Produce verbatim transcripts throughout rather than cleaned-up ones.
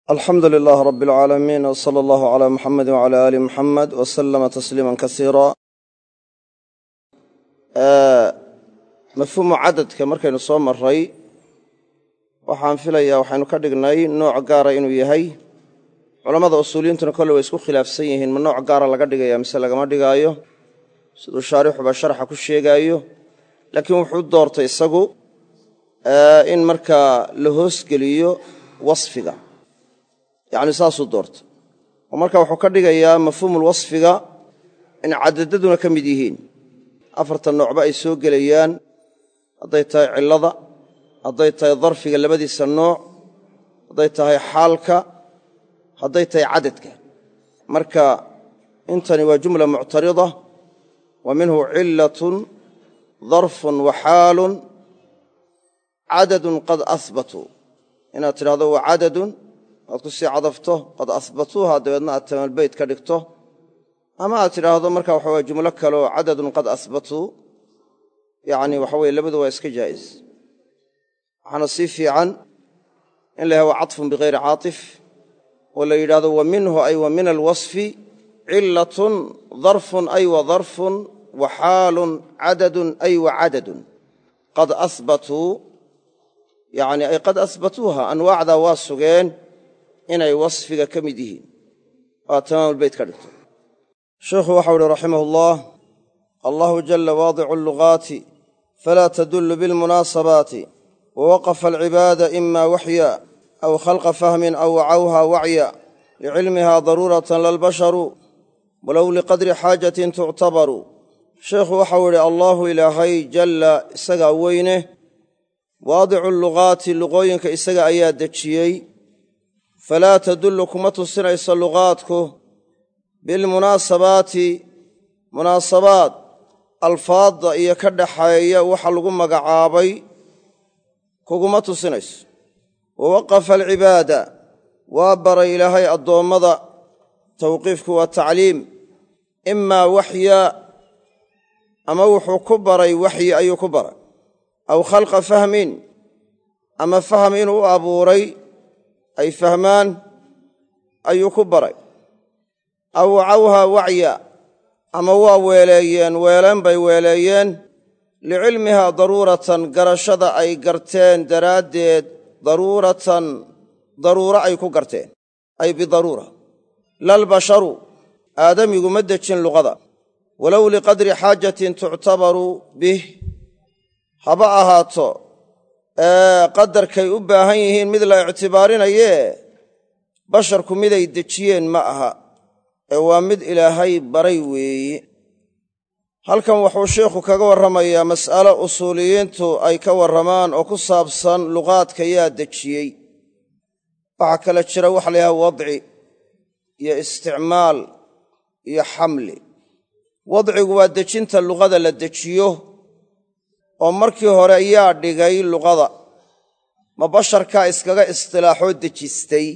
alxamdu lilaah rab alcaalamiin w sala allahu calaa muxamedi wcala aali muxamed wa sallama tasliiman kasiira mafhuumu cadadka markaynu soo maray waxaan filayaa waxaynu ka dhignay nooc gaara inuu yahay culammada usuuliyiintuna kolle way isku khilaafsan yihiin ma nooc gaara laga dhigaya mise lagama dhigaayo siduu shaarixuba sharxa ku sheegaayo laakiin wuxuu doortay isagu in markaa la hoosgeliyo wasfiga yacni saasuu doortay oo marka wuxuu ka dhigayaa mafhuumulwasfiga in cadadaduna ka mid yihiin afartan noocba ay soo gelayaan hadday tahay cillada hadday tahay darfiga labadiisa nooc hadday tahay xaalka hadday tahay cadadka marka intani waa jumla muctarida wa minhu cillatun darfun wa xaalun cadadun qad ahbatuu inaad tidhahdo waa cadadun aad ku sii cadafto qad ahbatuuha dabeedna aad tamalbeyt ka dhigto ama aad tidhaahdo marka waxa weye jumlo kaleoo cadadun qad ahbatuu yacni waxa weye labadu waa iska jaa'is waxaana sii fiican in la yahay waa caطfun bikayri caaطif oo la yidhahdo wa minhu ay wa min alwasfi cillatun darfun ay wa darfun wa xaalun cadadun ay wa cadadun qad ahbatuu yacni ay qad ahbatuuha anwaacdaa waa sugeen inay wasfiga ka mid yihiin aad tamaamulbeyt ka dhigto sheikhu waxau uhi raximah ullah allahu jalla waadicu allugaati falaa tadullu bilmunaasabaati wawaqafa alcibaada ima waxya aw khalqa fahmin aw wacawha wacya licilmiha daruuratan lalbasharu walow liqadri xaajatin tuctabaru sheikhu waxau idhi allaahu ilaahay jalla isagaa weyne waadicu lugaati luqooyinka isaga ayaa dejiyey falaa tadullu kuma tusinayso luqaadku bilmunaasabaati munaasabaad alfaadda iyo ka dhaxeeya waxa lagu magacaabay kuguma tusinayso wawaqafa alcibaada waa baray ilaahay addoommada tawqiifku waa tacliim imaa waxya ama wuxuu ku baray waxyi ayuu ku baray aw khalqa fahmin ama faham inuu u abuuray ay fahmaan ayuu ku baray aw wacawha wacya ama waa weeleeyeen weeleen bay weeleeyeen licilmihaa daruuratan garashada ay garteen daraaddeed daruuratan daruuro ay ku garteen ay bidaruura lalbasharu aadamigu ma dejin luqada walow liqadri xaajatin tuctabaru bih haba ahaato ee qadarkay u baahan yihiin mid la ictibaarinayee basharku miday dejiyeen ma aha ee waa mid ilaahay baray weeye halkan wuxuu sheikhu kaga warramayaa mas'alo usuuliyiintu ay ka warramaan oo ku saabsan luqaadka yaa dejiyey waxaa kala jira waxa la yidhaha wadci iyo isticmaal iyo xamli wadcigu waa dejinta luqada la dejiyo oo markii hore yaa dhigay luqada ma basharkaa iskaga istilaaxoo dejistay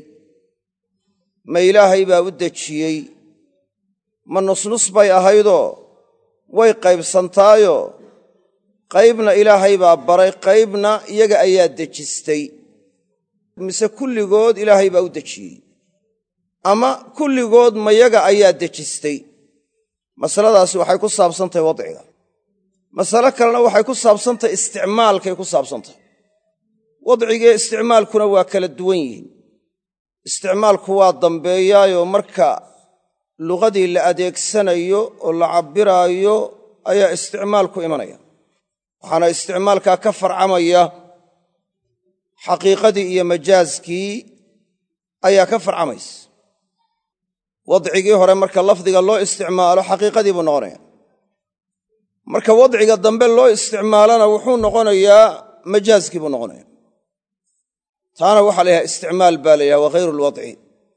ma ilaahay baa u dejiyey ma nusnus bay ahaydoo way qaybsantaayo qaybna ilaahay baa baray qaybna iyaga ayaa dejistay mise kulligood ilaahay baa u dejiyey ama kulligood ma yaga ayaa dejistay masaladaasi waxay ku saabsantahay wadciga masale kalena waxay ku saabsantahay isticmaalkay ku saabsantahay wadcigiiyo isticmaalkuna waa kala duwan yihiin isticmaalku waa dambeeyaayoo marka luqadii la adeegsanayo oo la cabbiraayo ayaa isticmaalku imanaya waxaana isticmaalkaa ka farcamaya xaqiiqadii iyo majaaskii ayaa ka farcamaysa wadcigii hore marka lafdiga loo isticmaalo xaqiiqadii buu noqonaya marka wadciga dambe loo isticmaalana wuxuu noqonayaa majaaskii buu noqonaya taana waxaa la yidhaha isticmaal baa la yidhaha wa hayru lwadci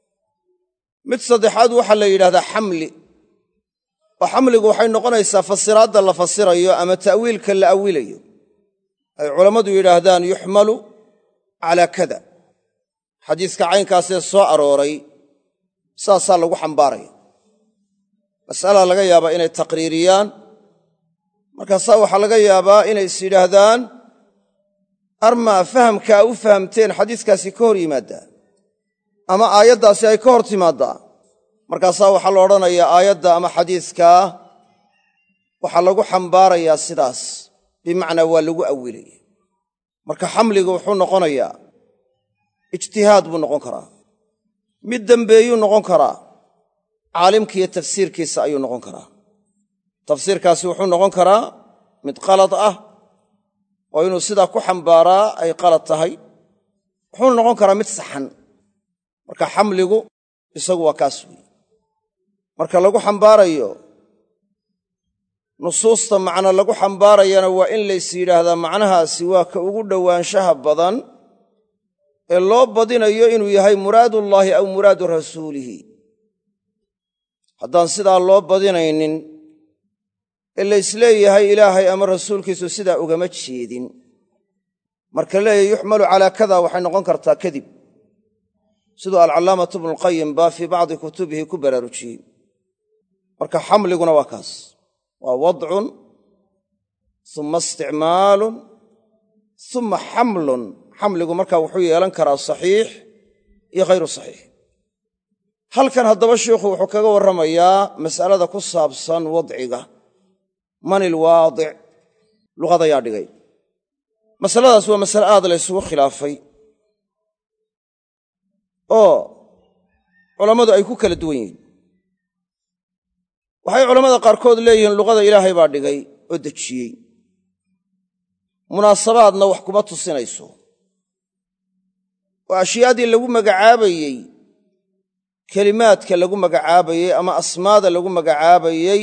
mid saddexaad waxaa la yidhahdaa xamli oo xamligu waxay noqonaysaa fasiraadda la fasirayo ama ta'wiilka la awilayo ay culammadu yidhaahdaan yuxmalu calaa kada xadiiska caynkaasee soo arooray saasaa lagu xambaaraya mas'alaa laga yaabaa inay taqriiriyaan markaasaa waxaa laga yaabaa inay is yidhaahdaan armaa fahamkaa u fahamteen xadiiskaasi ka hor yimaaddaa ama aayaddaasi ay ka hor timaaddaa markaasaa waxaa la odhanayaa aayadda ama xadiiskaa waxaa lagu xambaarayaa sidaas bimacnaa waa lagu awilaya marka xamligu wuxuu noqonayaa ijtihaad buu noqon karaa mid dembeeyuu noqon karaa caalimkiiyo tafsiirkiisa ayuu noqon karaa tafsiirkaasi wuxuu noqon karaa mid qalad ah oo inuu sidaa ku xambaaraa ay qalad tahay wuxuu noqon karaa mid saxan marka xamligu isagu waa kaas weeye marka lagu xambaarayo nusuusta macno lagu xambaarayana waa in lays yidhaahdaa macnahaasi waa ka ugu dhowaanshaha badan ee loo badinayo inuu yahay muraadullaahi aw muraadu rasuulihi haddaan sidaa loo badinaynin ee laysleeyahay ilaahay ama rasuulkiisu sidaa ugama jeedin marka leeyahy yuxmalu calaa kada waxay noqon kartaa kadib siduu alcallaamatu ibnulqayim baa fii bacdi kutubihi ku baraarujiyey marka xamliguna waa kaas waa wadcun uma isticmaalun uma xamlun xamligu markaa wuxuu yeelan karaa saxiix iyo hayru saxiix halkan haddaba sheikhu wuxuu kaga warramayaa mas'alada ku saabsan wadciga man ilwaadic luqadayaa dhigay masaladaas waa masale aad la ysugu khilaafay oo culammadu ay ku kala duwan yihiin waxay culammada qaarkood leeyihiin luqada ilaahay baa dhigay oo dejiyey munaasabaadna wax kuma tusinayso oo ashyaadii lagu magacaabayey kelimaadka lagu magacaabayey ama asmaada lagu magacaabayey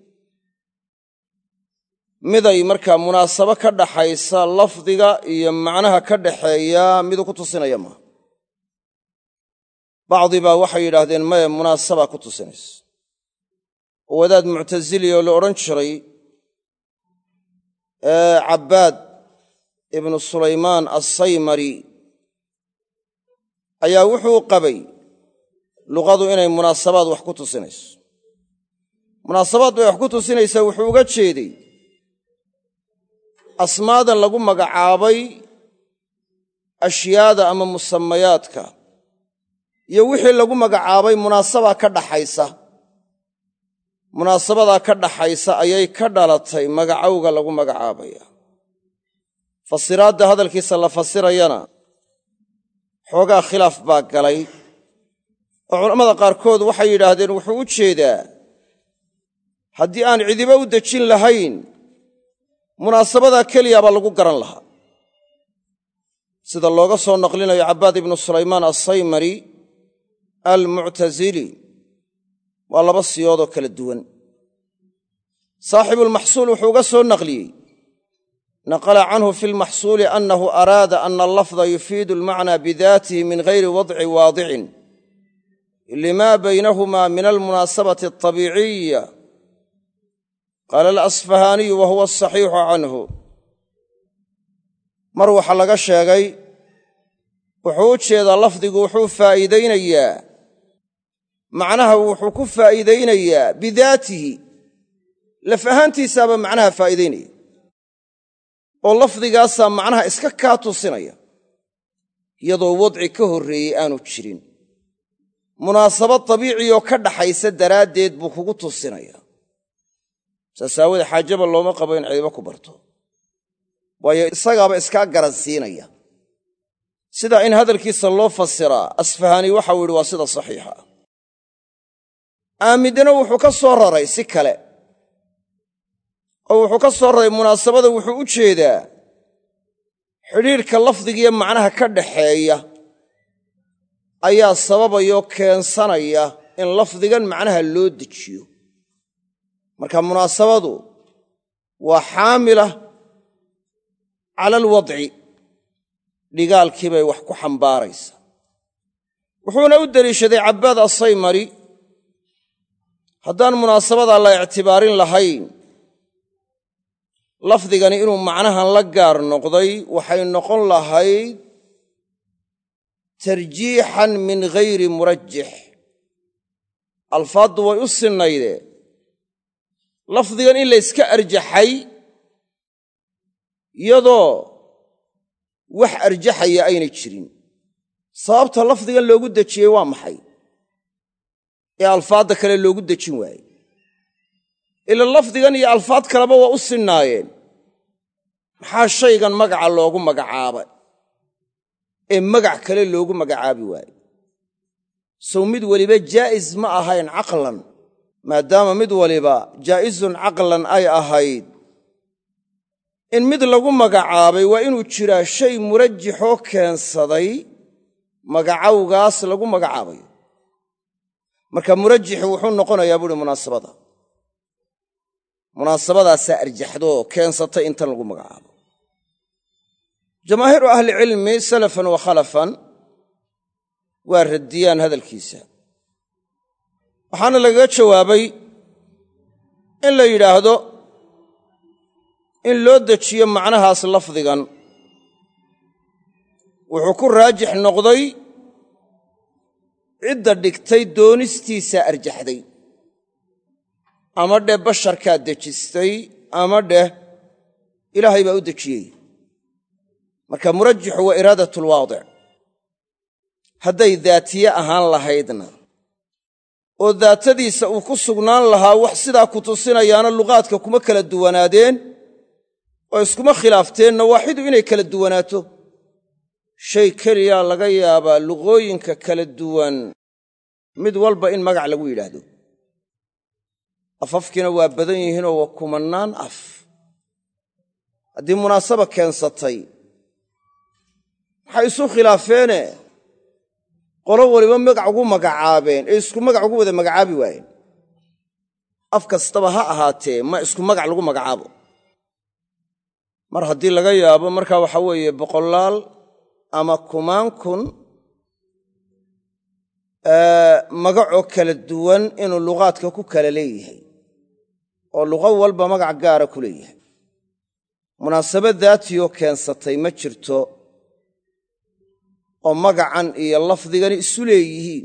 miday markaa munaasabo ka dhaxaysa lafdiga iyo macnaha ka dhaxeeya miduu ku tusinaya maaha bacdi baa waxay yidhaahdeen maye munaasabaa ku tusinaysa oo wadaad muctasili oo la odhan jiray cabbaad ibnu sulaymaan assaymari ayaa wuxuu qabay luqadu inay munaasabaad wax ku tusinayso munaasabaad bay wax ku tusinaysaa wuxuu uga jeeday asmaadan lagu magacaabay ashyaada ama musamayaadka iyo wixii lagu magacaabay munaasabaa ka dhaxaysa munaasabadaa ka dhaxaysa ayay ka dhalatay magacowga lagu magacaabaya fasiraadda hadalkiisa la fasirayana xoogaa khilaaf baa galay oo culammada qaarkood waxay yidhaahdeen wuxuu u jeedaa haddii aan cidiba u dejin lahayn munaasabadaa keliyaabaa lagu garan lahaa sida looga soo naqlinayo cabbaad ibnu sulaymaan assaymari almuctasili waa laba siyoodoo kala duwan saaxibulmaxsuul wuxuu uga soo naqliyey naqala canhu fi lmaxsuuli annahu araada ana allafda yufiidu almacnaa bidaatihi min gayri wadci waadicin lima baynahumaa min almunaasabati alطabiiciya qaala alasfahaaniyu wa huwa asaxiixu canhu mar waxaa laga sheegay wuxuu u jeedaa lafdigu wuxuu faa'iidaynayaa macnaha wuxuu ku faa'iidaynayaa bidaatihi laf ahaantiisaaba macnaha faa'iidaynaya oo lafdigaasaa macnaha iska kaa tusinaya iyadoo wadci ka horreeyey aanu jirin munaasabad dabiiciyoo ka dhaxaysa daraaddeed buu kugu tusinaya saas aawoodee xaajaba looma qabo in cidiba ku barto waayo isagaaba iskaa garansiinaya sidaa in hadalkiisa loo fasiraa asfahaani waxau yidhi waa sida saxiixa ah aamidana wuxuu ka soo raray si kale oo wuxuu ka soo raray munaasabada wuxuu u jeedaa xidhiidhka lafdigiiyo macnaha ka dhaxeeya ayaa sababayoo keensanaya in lafdigan macnaha loo dejiyo marka munaasabadu waa xaamila cala alwadci dhigaalkii bay wax ku xambaaraysa wuxuuna u deliishaday cabbaad assaymari haddaan munaasabadaa la ictibaarin lahayn lafdigani inuu macnahan la gaar noqday waxay noqon lahayd tarjiixan min ghayri murajix alfaaddu way u sinnaydee lafdigan in la yska arjaxay iyadoo wax arjaxaya aynay jirin sababta lafdigan loogu dejiyey waa maxay ee alfaadda kale loogu dejin waayey ila lafdigan iyo alfaad kaleba waa u sinnaayeen maxaa shaygan magaca loogu magacaabay ee magac kale loogu magacaabi waayey sow mid waliba jaa'is ma ahayn caqlan maadaama mid waliba jaa'izun caqlan ay ahayd in mid lagu magacaabay waa inuu jiraa shay murajixoo keensaday magacawgaas lagu magacaabayo marka murajixu wuxuu noqonayaa buuhi munaasabada munaasabadaasaa arjaxdoo keensatay intan lagu magacaabo jamaahiiru ahlicilmi salafan wa khalafan waa radiyaan hadalkiisa waxaana lagaga jawaabay in la yidhaahdo in loo dejiyo macnahaas lafdigan wuxuu ku raajix noqday cidda dhigtay doonistiisaa arjaxday ama dheh basharkaa dejistay ama dheh ilaahay baa u dejiyey marka murajixu waa iraadatulwaadic hadday daatiye ahaan lahaydna oo daatadiisa uu ku sugnaan lahaa wax sidaa ku tusinayaana luqaadka kuma kala duwanaadeen oo iskuma khilaafteenna waaxidu inay kala duwanaato shay keliyaa laga yaabaa luqooyinka kala duwan mid walba in magac lagu yidhaahdo afafkiina waa badan yihiinoo waa kumannaan af haddii munaasaba keensatay maxay isu khilaafeene qolo waliba magac ugu magacaabeen ee isku magac ugu wada magacaabi waayeen af kastaba ha ahaatee ma isku magac lagu magacaabo mar haddii laga yaabo markaa waxaa weeye boqolaal ama kumaan kun magacoo kala duwan inuu luqaadka ku kala leeyahay oo luqo walba magac gaara ku leeyahay munaasabad daatiyoo keensatay ma jirto oo magacan iyo lafdigani isu leeyihiin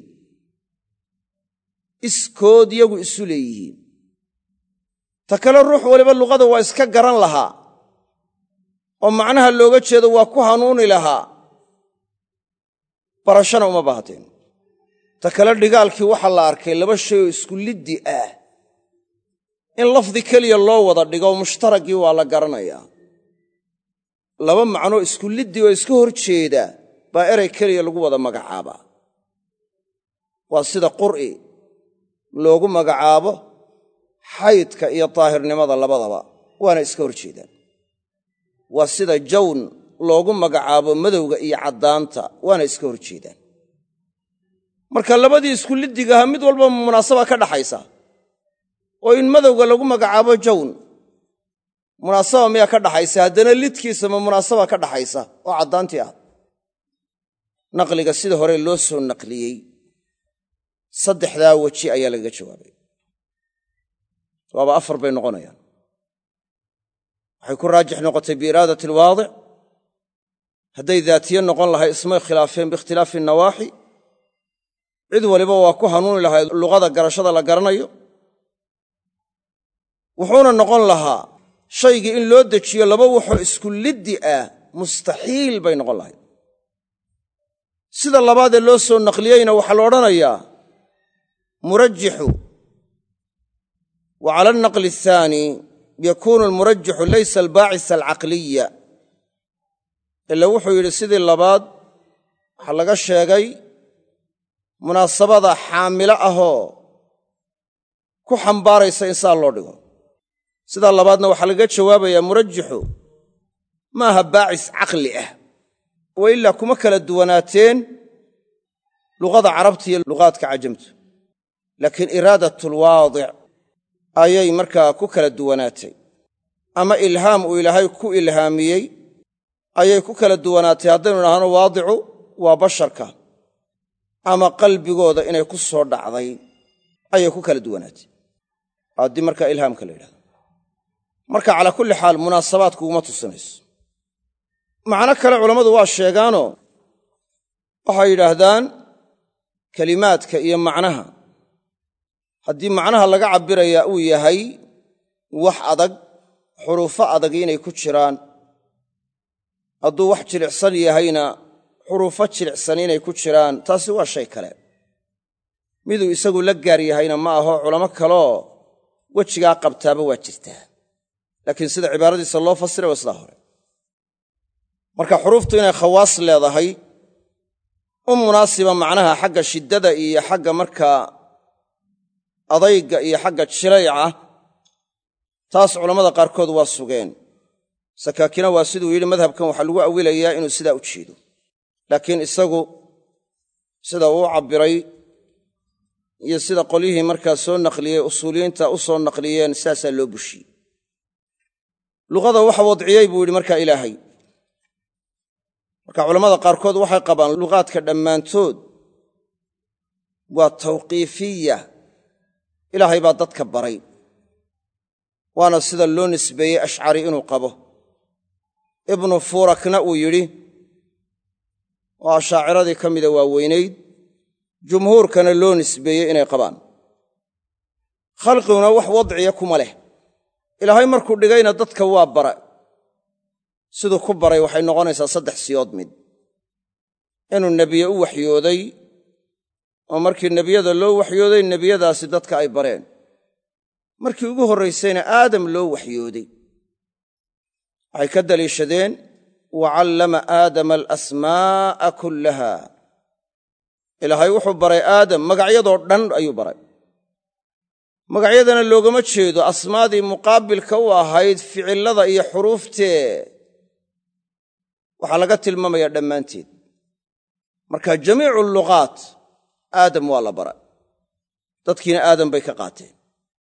iskood yagu isu leeyihiin ta kale ruux waliba luqada waa iska garan lahaa oo macnaha looga jeedo waa ku hanuuni lahaa barashana uma baahateen ta kale dhigaalkii waxaa la arkay laba shay oo isku liddi ah in lafdi keliya loo wada dhigo mushtaragii waa la garanayaa laba macnoo isku liddi oo iska hor jeeda baa erey keliya lagu wada magacaabaa waa sida qur'i loogu magacaabo xaydka iyo daahirnimada labadaba waana iska hor jeedaan waa sida jawn loogu magacaabo madowga iyo caddaanta waana iska hor jeedaan marka labadii isku liddigaha mid walba munaasaba ka dhaxaysa oo in madowga lagu magacaabo jawn munaasaba miyaa ka dhaxaysa haddana lidkiisa ma munaasaba ka dhaxaysa oo caddaantii ah naqliga sida hore loo soo naqliyey saddexdaa weji ayaa lagaga jawaabay waaba afar bay noqonayaan waxay ku raajix noqotay biiraadati alwaadic hadday daatiye noqon lahay ismay khilaafeen biikhtilaafi nawaaxi cid waliba waa ku hanuuni lahay luqada garashada la garanayo wuxuuna noqon lahaa shaygii in loo dejiyo laba waxoo isku liddi ah mustaxiil bay noqon lahayd sida labaadee loo soo naqliyeyna waxaa la odhanayaa murajixu wa cala alnaqli athaani yakuunu almurajixu laysa albaacisa alcaqliya ila wuxuu yidhi sidii labaad waxaa laga sheegay munaasabada xaamilo ahoo ku xambaaraysa in saa loo dhigo sidaa labaadna waxaa lagaga jawaabayaa murajixu maaha baacis caqli ah wa ilaa kuma kala duwanaateen luqada carabta iyo luqaadka cajamtu laakiin iraadatulwaadic ayay markaa ku kala duwanaatay ama ilhaam uu ilaahay ku ilhaamiyey ayay ku kala duwanaatay haddaynu idhaahno waadicu waa basharka ama qalbigooda inay ku soo dhacday ayay ku kala duwanaatay haddii markaa ilhaamka la yidhahdo marka calaa kulli xaal munaasabaadku uma tusinayso macno kale culammadu waa sheegaanoo waxay yidhaahdaan kelimaadka iyo macnaha haddii macnaha laga cabbirayaa uu yahay wax adag xuruufo adag inay ku jiraan hadduu wax jilicsan yahayna xuruufo jilicsan inay ku jiraan taasi waa shay kale miduu isagu la gaar yahayna ma aho culamo kaloo wejigaa qabtaaba waa jirtaa laakiin sida cibaaradiisa loo fasiray waa sidaa hore marka xuruuftu inay khawaas leedahay u munaasiba macnaha xagga shiddada iyo xagga markaa adayga iyo xagga jilayca taas culammada qaarkood waa sugeen sakaakina waa siduu yidhi madhabkan waxaa lagu awilayaa inuu sidaa u jeedo laakiin isagu sida uu cabbiray iyo sida qolyihii markaa soo naqliyey usuuliyiinta u soo naqliyeen saasaa loo bushiyey luqada waxa wadciyey buu yidhi markaa ilaahay marka culammada qaarkood waxay qabaan luqaadka dhammaantood waa tawqiifiya ilaahay baa dadka baray waana sida loo nisbeeyey ashcari inuu qabo ibnu furakna uu yidhi oo ashaaciradii ka mida waa weynayd jumhuurkana loo nisbeeyey inay qabaan khalqiguna wax wadciya kuma leh ilaahay markuu dhigayna dadka waa bara siduu ku baray waxay noqonaysaa saddex siyood mid inuu nebiye u waxyooday oo markii nebiyada loo waxyooday nebiyadaasi dadka ay bareen markii ugu horraysayna aadam loo waxyooday waxay ka daliishadeen wa callama aadama alasmaa'a kullaha ilaahay wuxuu baray aadam magacyadoo dhan ayuu baray magacyadana loogama jeedo asmaadii muqaabilka u ahayd ficillada iyo xuruuftee waxaa laga tilmaamayaa dhammaanteed marka jamiicu luqaat aadam waa la bara dadkiina aadam bay ka qaateen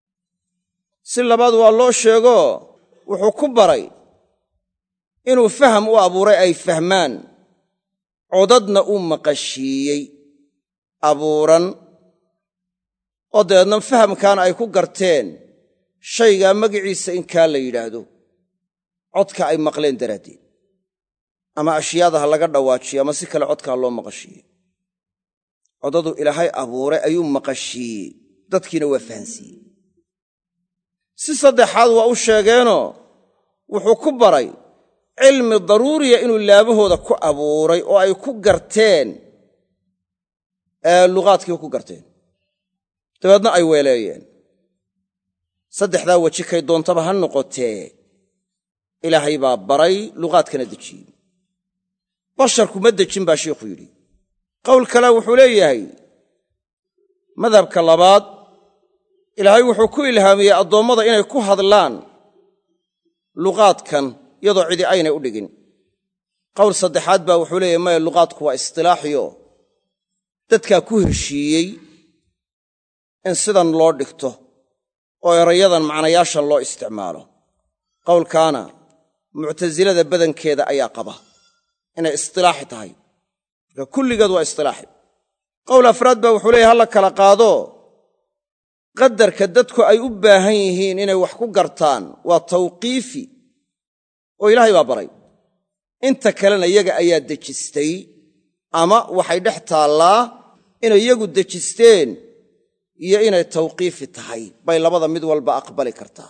si labaad waa loo sheego wuxuu ku baray inuu faham u abuuray ay fahmaan codadna uu maqashiiyey abuuran oo dabeedna fahamkaana ay ku garteen shaygaa magiciisa in kaa la yidhaahdo codka ay maqleen daraaddeed ama ashyaada ha laga dhawaajiyo ama si kale codka ha loo maqashiiyo codadu ilaahay abuuray ayuu maqashiiyey dadkiina waa fahansiiyey si saddexaad waa u sheegeenoo wuxuu ku baray cilmi daruuriya inuu laabahooda ku abuuray oo ay ku garteen ee luqaadkii ku garteen dabeedna ay weeleeyeen saddexdaa weji kay doontaba ha noqotee ilaahay baa baray luqaadkana dejiyey basharku ma dejin baa shiikhu yidhi qowl kale wuxuu leeyahay madhabka labaad ilaahay wuxuu ku ilhaamiyey addoommada inay ku hadlaan luqaadkan iyadoo cidi aynay u dhigin qowl saddexaad baa wuxuu leeyahay maya luqaadku waa istilaaxiyo dadkaa ku heshiiyey in sidan loo dhigto oo erayadan macnayaashan loo isticmaalo qowlkaana muctasilada badankeeda ayaa qaba inay istilaaxi tahay marka kulligeed waa istilaaxi qowl afraad baa wuxuu leeyahay ha la kala qaado qadarka dadku ay u baahan yihiin inay wax ku gartaan waa tawqiifi oo ilaahay baa baray inta kalena iyaga ayaa dejistay ama waxay dhex taallaa inay iyagu dejisteen iyo inay tawqiifi tahay bay labada mid walba aqbali kartaa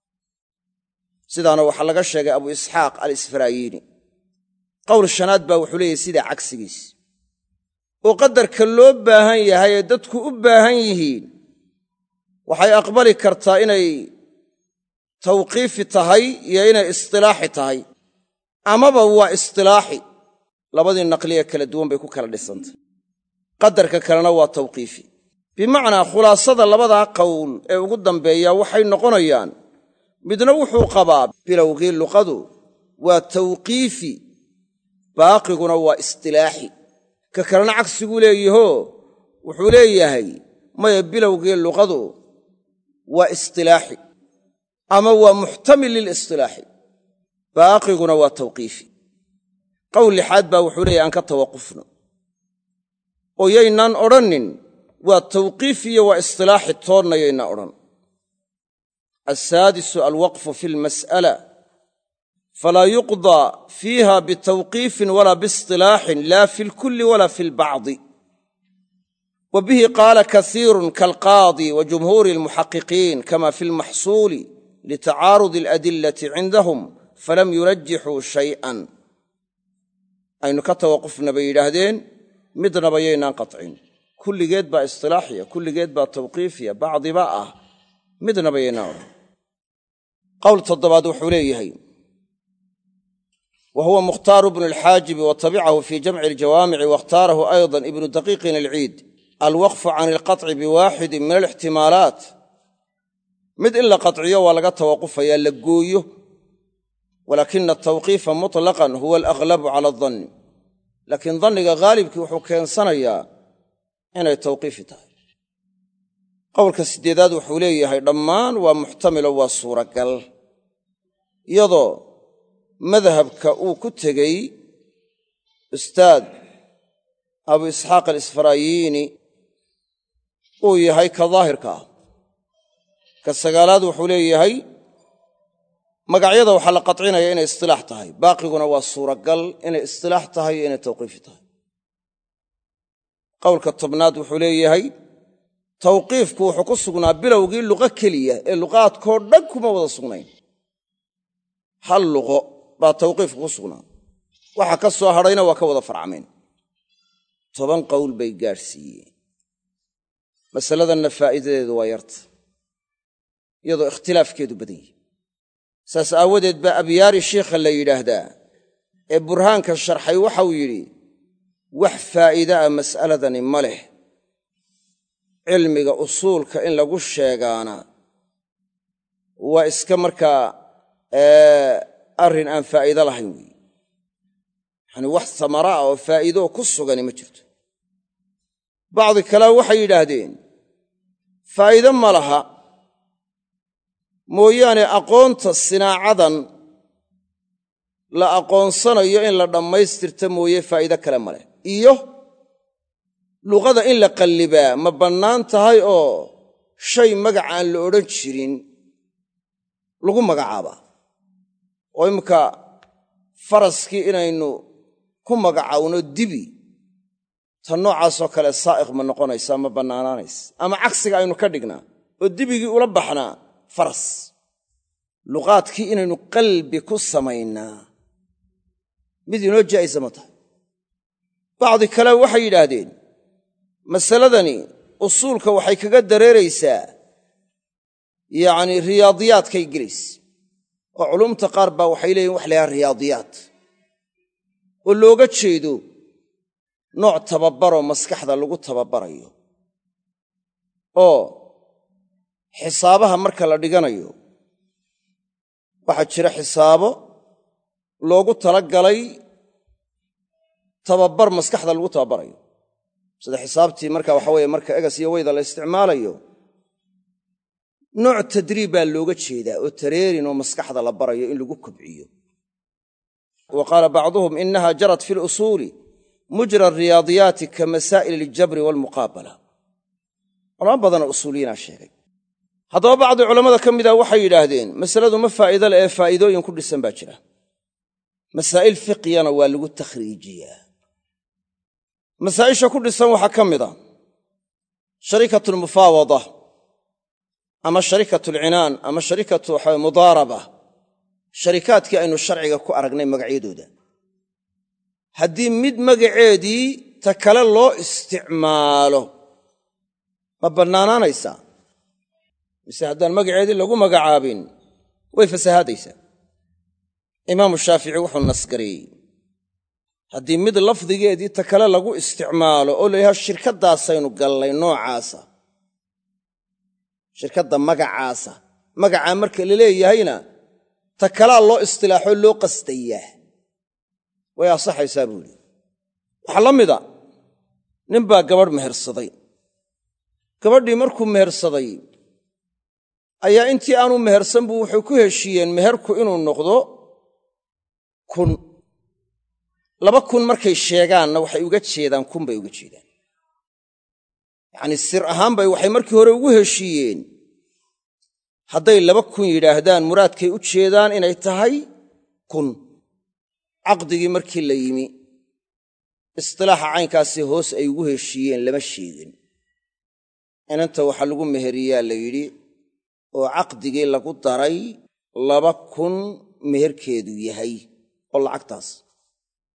sidaana waxaa laga sheegay abu isxaaq alisfaraayiini qowl shanaad baa wuxuu leeyahay sidaa cagsigiis oo qadarka loo baahan yahay ee dadku u baahan yihiin waxay aqbali kartaa inay tawqiifi tahay iyo inay istilaaxi tahay amaba waa istilaaxi labadii naqliye kala duwan bay ku kala dhisantay qadarka kalena waa tawqiifi bimacnaa khulaasada labadaa qowl ee ugu dambeeya waxay noqonayaan midna wuxuu qabaa bilowgii luqadu waa tawqiifi baaqiguna waa istilaaxi ka kalena cagsiguu leeyahoo wuxuu leeyahay maya bilowgii luqadu waa istilaaxi ama waa muxtamil lilistilaaxi baaqiguna waa tawqiifi qowl lixaad baa wuxuu leeyahay aan ka tawaqufno oo yaynaan odhannin waa tawqiifi iyo waa istilaaxi toonna yaynaan odhan asaadisu alwaqfu fi lmas'ala falaa yuqdaa fiiha bitawqiifin walaa biistilaaxin laa fi lkulli walaa fi lbacdi wa bihi qaala kasiirun kaalqaadi wa jumhuuri almuxaqiqiin kama fi lmaxsuuli litacaarudi aladillati cindahum falam yurajixuu shay'an aynu ka tawaqufna bay yidhaahdeen midnaba yaynaan qatcin. kulligeed baa istilaaxiya, kulligeed baa tawqiifiya, bacdiba ah, midnaba yaynaan odhan. qowl toddobaad wuxuu leeyahay wa huwa mukhtaaru ibnu alxaajibi wa tabicahu fii jamci aljawaamici waاkhtaarahu ayضa ibnu daqiiqin alciid alwaqfu can alqaطci biwaaxidin min alixtimaalaat. mid in la qaطciyo waa laga tawaqufayaa, la gooyo, walaakina atawqiifa muطlaqan huwa alaglabu cala adanni. laakiin danniga haalibkii wuxuu keensanayaa inay tawqiifi tahay. qowlka siddeedaad wuxuu leeyahay dhammaan waa muxtamilo, waa suuragal, iyadoo madhabka uu ku tegey ustaad abu isxaaq alisfaraayiini uu yahay ka daahirka ah. ka sagaalaad wuxuu leeyahay magacyada waxaa la qatcinaya inay istilaax tahay, baaqiguna waa suuragal inay istilaax tahay iyo inay tawqiifi tahay. qowlka tobnaad wuxuu leeyahay tawqiifku wuxuu ku sugnaa bilowgii luqo keliya ee luqaadkoo dhan kuma wada sugnayn. hal luqo baa tawqiifku ku sugnaa, waxa ka soo hadhayna waa ka wada farcameen. toban qowl bay gaadhsiiyeen. masaladanna faa'iidadeedu waa yarta, iyadoo ikhtilaafkeedu badan yihi. saas aawadeed baa abyaari shiikha la yidhaahdaa ee burhaanka sharxay waxau yidhi wax faa'iida ah mas'aladani ma leh, cilmiga usuulka in lagu sheegaana waa iska markaa arrin aan faa'iido lahayn weeye. yacanii wax samara ah oo faa'iidoo ku sugani ma jirto. bacdi kale waxay yidhaahdeen faa'iide ma laha mooyaane aqoonta sinaacadan la aqoonsanayo in la dhammaystirta mooye faa'iide kale ma leh. iyo luqada in la qallibaa ma bannaan tahay oo shay magac aan la odhan jirin lagu magacaabaa. oo imminka faraskii inaynu ku magacaawno dibi, tan noocaasoo kale saa'iq ma noqonaysaa, ma bannaanaanaysa. ama cagsiga aynu ka dhignaa oo dibigii ula baxnaa faras. luqaadkii inaynu qalbi ku samaynaa mid inoo jaa'isa ma tahay. bacdi kale waxay yidhaahdeen masaladani usuulka waxay kaga dareeraysaa yacnii riyaadiyaadkay gelaysa. oo culumta qaar baa waxay leeyihin wax la yhaha riyaadiyaad, oo looga jeedo nooc tababaroo maskaxda lagu tababarayo. oo xisaabaha marka la dhiganayo waxaa jira xisaabo loogu talagalay tababar maskaxda lagu tababarayo, sida xisaabtii marka waxa weeye marka egas iyo weyda la isticmaalayo nooc tadriib baa looga jeedaa oo tareerin oo maskaxda la barayo in lagu kobciyo. wa qaala bacduhum inaha jarat fi lusuuli mujra ariyaadiyaati ka masaa'il aljabri waalmuqaabala. culamo badanoo usuuliyiinaa sheegay. haddaba bacdi culammada ka mida waxay yidhaahdeen masaladu ma faa'iido le ee faa'iidooyin ku dhisan baa jira. masaa'il fiqiyana waa lagu takhriijiyaa. masaa'isha ku dhisan waxaa ka mida sharikatu lmufaawada ama sharikatu alcinaan ama sharikatu waxaa mudaaraba, sharikaadkii aynu sharciga ku aragnay magacyadooda. haddii mid magaceedii ta kale loo isticmaalo ma bannaanaanaysaa, mise haddaan magaceedii lagu magacaabin way fasahaadaysaa. imaamu shaafici wuxuu nasgareeyey haddii mid lafdigeedii ta kale lagu isticmaalo oo la yidhaha shirkaddaasaynu gallay noocaasa, shirkadda magacaasa, magacaa marka la leeyahayna ta kalaa loo istilaaxoo loo qasdayaa, way asaxaysaa buu idhi. waxaa la mida nin baa gabadh mehersaday. gabadhii markuu mehersaday ayaa intii aanu mehersan buu wuxuu ku heshiiyeen meherku inuu noqdo kun. laba kun markay sheegaanna waxay uga jeedaan kun bay uga jeedaan. yacnii sir ahaan bay waxay markii hore ugu heshiiyeen hadday laba kun yidhaahdaan muraadkay u jeedaan inay tahay kun. caqdigii markii la yimi istilaaxa caynkaasi hoos ay ugu heshiiyeen lama sheegin. inanta waxaa lagu meheriyaa la yidhi oo caqdigii lagu daray laba kun meherkeedu yahay oo lacagtaas.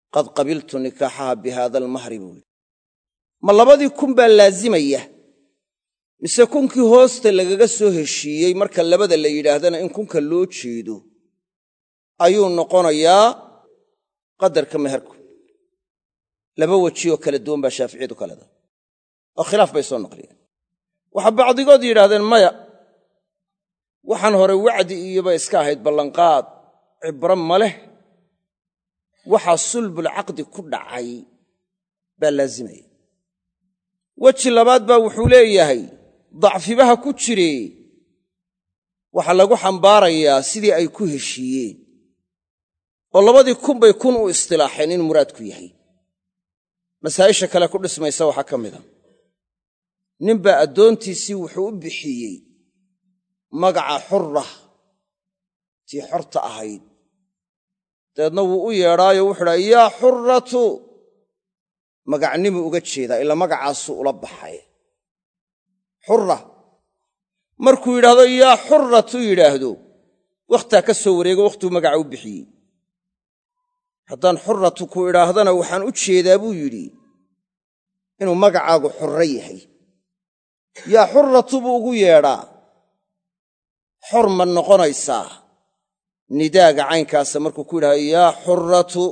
qad qabiltu nikaaxaha bihada almahri buuli ma labadii kun baa laazimaya mise kunkii hoosta lagaga soo heshiiyey marka labada la yidhaahdana in kunka loo jeedo ayuu noqonayaa qadarka meherku laba weji oo kala duwan baa shaaficiyadu ka leedahay oo khilaaf bay soo noqliyeen waxaa bacdigood yidhaahdeen maya waxaan hore wacdi iyoba iska ahayd ballanqaad cibro ma leh waxaa sulbulcaqdi ku dhacay baa laazimaya weji labaad baa wuxuu leeyahay dacfibaha ku jire waxaa lagu xambaarayaa sidii ay ku heshiiyeen oo labadii kun bay kun u istilaaxeen in muraadku yahay masaa'isha kale ku dhismaysa waxaa ka mida ninbaa addoontiisii wuxuu u bixiyey magaca xurra tii xorta ahayd dabeedna wuu u yeedhaayo wuxuu dhaha yaa xurratu magacnimuu uga jeedaa ila magacaasuu ula baxay xurra markuu yidhaahdo yaa xurratu yidhaahdo wakhtaa ka soo wareego wakhtuu magaca u bixiyey haddaan xurratu ku idhaahdana waxaan u jeedaa buu yidhi inuu magacaagu xurro yahay yaa xurratu buu ugu yeedhaa xor ma noqonaysaa nidaaga caynkaasa markuu ku yidhahdo yaa xurratu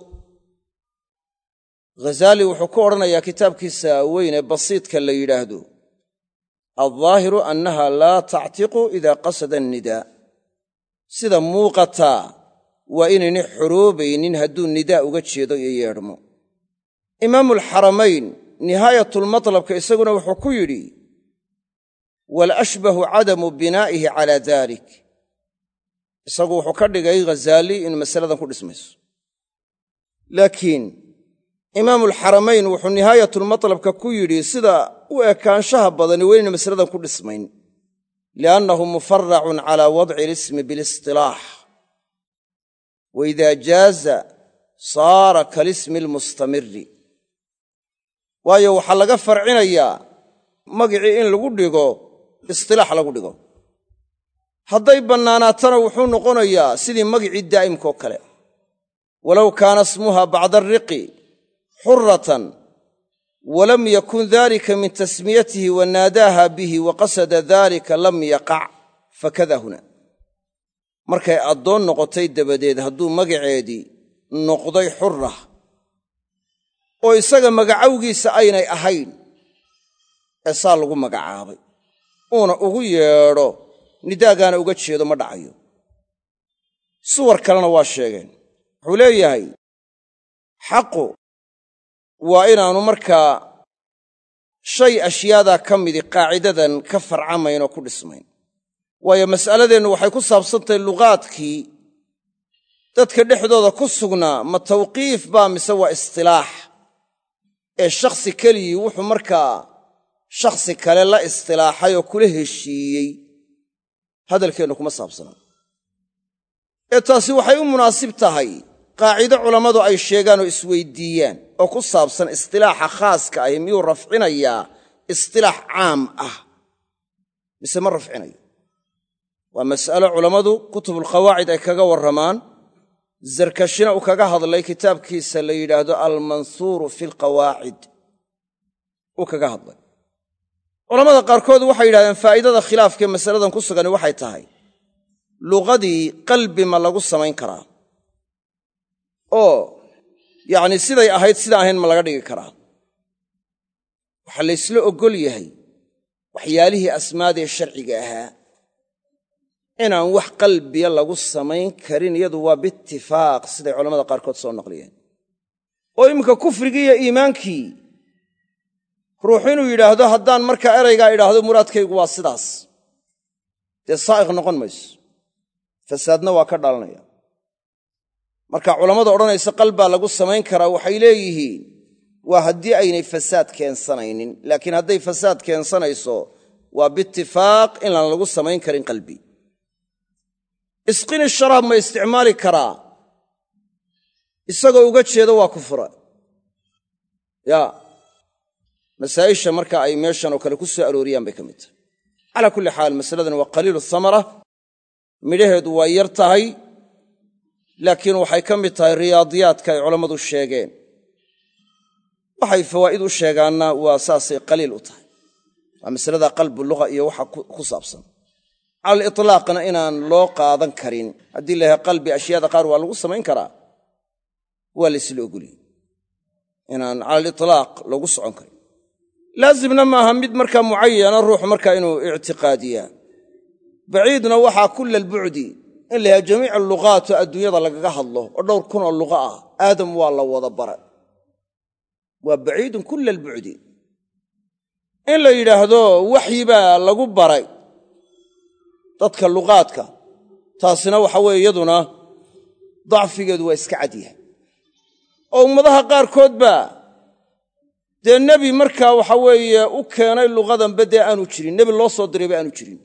ghazaali wuxuu ku odhanayaa kitaabkiisa weyne basiidka la yidhaahdo aldaahiru annaha laa tactiqu idaa qasada annidaa sida muuqataa waa inaynay xoroobaynin hadduu nidaa uga jeedo iyo yeedhmo imaamulxaramayn nihaayatulmatlabka isaguna wuxuu ku yidhi walashbahu cadamu binaa'ihi calaa daalik isagu wuxuu ka dhigay ghazaali in masaladan ku dhismayso laakiin imaamulxaramayn wuxuu nihaayatulmatlabka ku yidhi sida u ekaanshaha badani weynayna masaladan ku dhismayn liannahu mufaracun calaa wadci lismi bilistilaax waidaa jaaza saara kalismi almustamiri waayo waxaa laga farcinayaa magicii in lagu dhigo istilaax lagu dhigo hadday bannaanaatana wuxuu noqonayaa sidii magicii daa'imkaoo kale walow kaana smuha bacda arriqi xurratan walam yakun dalika min tasmiyatihi wa naadaaha bihi wa qasada dalika lam yaqac fakada huna markay addoon noqotay dabadeed hadduu magaceedii noqday xurra oo isaga magacawgiisa aynay ahayn ee saa lagu magacaabay uuna ugu yeedho nidaagaana uga jeedo ma dhacayo suwar kalena waa sheegeen wuxuu leeyahay xaqu waa inaannu markaa shay ashyaadaa ka midi qaacidadan ka farcamayn oo ku dhismayn waayo mas'aladeennu waxay ku saabsantahay luqaadkii dadka dhexdooda ku sugnaa ma tawqiif baa mise waa istilaax ee shakhsi keligii wuxuu markaa shakhsi kale la istilaaxay oo kula heshiiyey hadalkeennu kuma saabsana ee taasi waxay u munaasib tahay qaacido culammadu ay sheegaan oo isweyddiiyaan oo ku saabsan istilaaxa khaaska ahi miyuu rafcinayaa istilaax caam ah mise ma rafcinayo waa mas'alo culammadu kutubulqawaacid ay kaga warramaan zarkashina uu kaga hadlay kitaabkiisa la yidhaahdo almansuuru fi alqawaacid uu kaga hadlay culammada qaarkood waxay yidhahdeen faa'iidada khilaafkaee masaladan ku sugani waxay tahay luqadii qalbi ma lagu samayn karaa oo yacnii siday ahayd sidaan ahayn ma laga dhigi karaa waxaa laysla oggol yahay waxyaalihii asmaadee sharciga ahaa inaan wax qalbiya lagu samayn karin iyadu waa biitifaaq siday culammada qaarkood soo naqliyeen oo iminka kufrigii iyo iimaankii ruuxu inuu yidhaahdo haddaan markaa eraygaa idhaahdo muraadkaygu waa sidaas dee saa'iq noqon mayso fasaadna waa ka dhalanaya marka culammada odhanaysa qalbaa lagu samayn karaa waxay leeyihiin waa haddii aynay fasaad keensanaynin laakiin hadday fasaad keensanayso waa biitifaaq inaan lagu samayn karin qalbi isqini sharaab ma isticmaali karaa isagoo uga jeedo waa kufra yaa masaa'isha marka ay meeshan oo kale ku soo arooriyaan bay ka mid tahay calaa kulli xaal masaladan waa qaliilu thamara midhaheedu waa yar tahay laakiin waxay ka mid tahay riyaadiyaadka ay culammadu sheegeen waxay fawaa'id u sheegaanna waa saasay qaliil u tahay waa masalada qalbu luqa iyo waxa ku saabsan cala al-itlaaqna inaan loo qaadan karin haddii la yahay qalbi ashyaada qaar waa lagu samayn karaa waa la isla ogoliyey inaan cala al-itlaaq lagu socon karin laazimna maaha mid markaa mucayana ruuxu markaa inuu ictiqaadiyaa baciidna waxaa kulla albucdi in la yahay jamiic alluqaatu adduunyada lagaga hadlo oo dhowr kun oo luqa ah aadam waa la wada baray waa baciidun kulla albucdi in la yidhaahdo waxyi baa lagu baray dadka luqaadka taasina waxa weeye iyaduna dacfigeedu waa iska cadyahay oo ummadaha qaarkood baa dee nebi markaa waxa weeye u keenay luqadanba dee aanu jirin nebi loo soo dirayba aanu jirin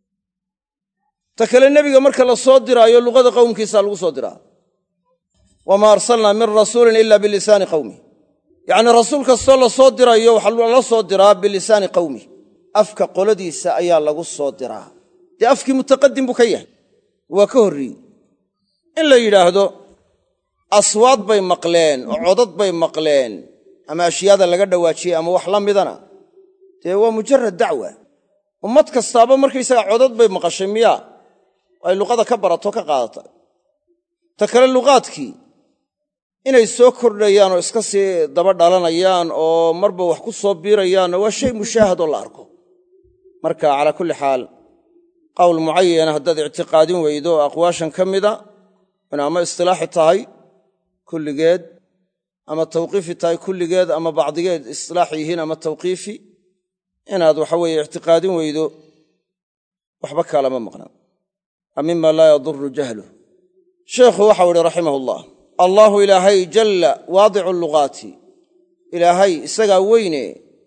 ta kale nebiga marka la soo diraayo luqada qowmkiisaa lagu soo diraa wamaa arsalnaa min rasuulin ila bilisaani qawmi yacnii rasuul kastoo la soo dirayo waxaa lala soo diraa bilisaani qawmi afka qoladiisa ayaa lagu soo diraa dee afkii mutaqadim buu ka yahay waa ka horreeyey in la yidhaahdo aswaad bay maqleen oo codad bay maqleen ama ashyaada laga dhawaajiyey ama wax la midana dee waa mujarad dacwa ummad kastaaba markaysaga codad bay maqashay miyaa ay luqada ka barato ka qaadata ta kale luqaadkii inay soo kordhayaan oo iska sii daba dhalanayaan oo marba wax ku soo biirayaanna waa shay mushaahadoo la arko marka calaa kulli xaal qowl mucayana haddaad ictiqaadin weydo oo aqwaashan ka mida in ama istilaaxi tahay kulligeed ama tawqiifi tahay kulligeed ama bacdigeed istilaax yihiin ama tawqiifi inaad waxa weeye ictiqaadin weydo waxba kaalama maqnaa mima laa yaduru jahluh sheekhu waxau ihi raximahullah allaahu ilaahay jalla waadicu luqaati ilaahay isagaa weyne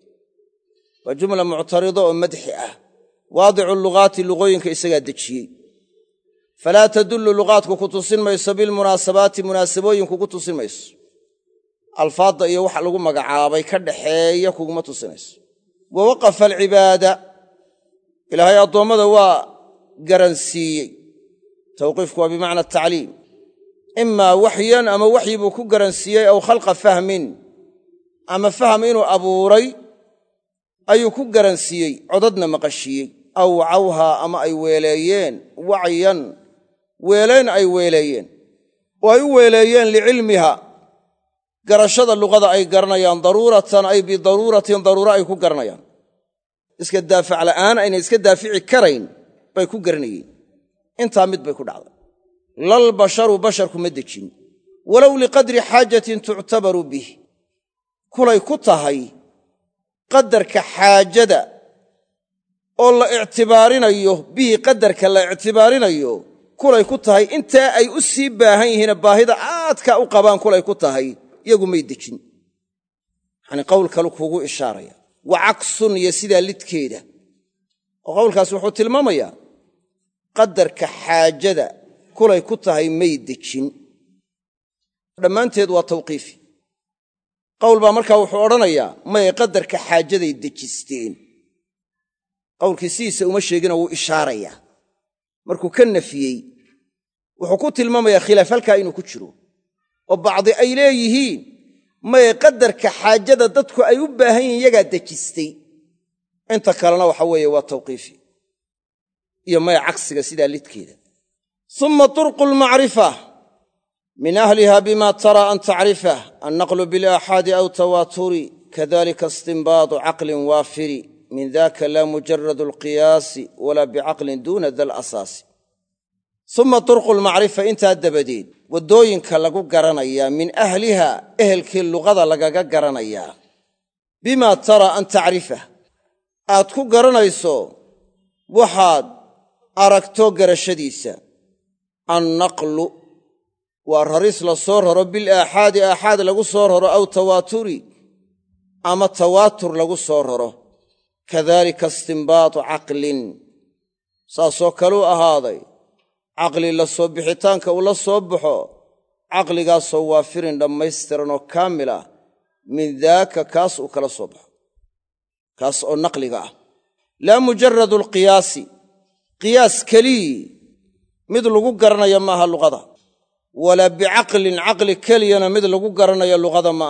waa jumla muctarido oo madxi ah waadicu luqaati luqooyinka isagaa dejiyey falaa tadullu luqaadku ku tusin mayso bilmunaasabaati munaasabooyinku ku tusin mayso alfaadda iyo waxa lagu magacaabay ka dhaxeeya kuguma tusinayso wa waqafa alcibaada ilaahay addoommada waa garansiiyey tawqiifku waa bimacna atacliim imaa waxyan ama waxyi buu ku garansiiyey aw khalqa fahmin ama faham inuu abuuray ayuu ku garansiiyey codadna maqashiiyey aw wacawhaa ama ay weeleeyeen wacyan weelayn ay weeleeyeen oo ay u weeleeyeen licilmiha garashada luqada ay garanayaan daruuratan ay bidaruuratin daruuro ay ku garanayaan iska daafac la'aan aynay iska daafici karayn bay ku garanayeen intaa mid bay ku dhacday lal basharu basharku ma dejin walow liqadri xaajatin tuctabaru bih kulay ku tahay qadarka xaajada oo la ictibaarinayo bihi qadarka la ictibaarinayo kulay ku tahay intaa ay u sii baahan yihiina baahida aadka u qabaan kulay ku tahay iyagu may dejin yacanii qowl kalu kuugu ishaaraya wa caksun iyo sidaa lidkeeda oo qowlkaas wuxuu tilmaamayaa qadarka xaajada kulay ku tahay may dejin dhammaanteed waa tawqiifi qowl baa markaa wuxuu odhanayaa may qadarka xaajaday dejisteen qowlkii sidiisa uma sheegina wuu ishaarayaa markuu ka nafiyey wuxuu ku tilmaamayaa khilaaf halkaa inuu ku jiro oo bacdi ay leeyihiin may qadarka xaajada dadku ay u baahan yihiin yagaa dejistay inta kalena waxa weeye waa tawqiifi iyo maya cagsiga sidaa lidkeeda uma turqu lmacrifa min ahliha bima tara an tacrifah annaqlu bilaaxaadi aw tawaaturi kadalika istinbaadu caqlin waafiri min daka laa mujaradu alqiyaasi walaa bicaqlin duuna da lasaasi uma turqu lmacrifa intaa dabadeed waddooyinka lagu garanayaa min ahliha ehelkii luqada lagaga garanayaa bimaa tara an tacrifah aad ku garanayso waxaad aragto garashadiisa annaqlu waa raris la soo raro bilaaxaadi aaxaad lagu soo raro aw tawaaturi ama tawaatur lagu soo raro kadaalika istinbaatu caqlin saasoo kaluu ahaaday caqli la soo bixitaanka uu la soo baxo caqligaasoo waafirin dhammaystiran oo kaamil ah min daaka kaas uu kala soo baxo kaas oo naqliga ah laa mujaradu alqiyaasi qiyaas kelii mid lagu garanaya maaha luqada walaa bicaqlin caqli keliyana mid lagu garanayo luqada ma aha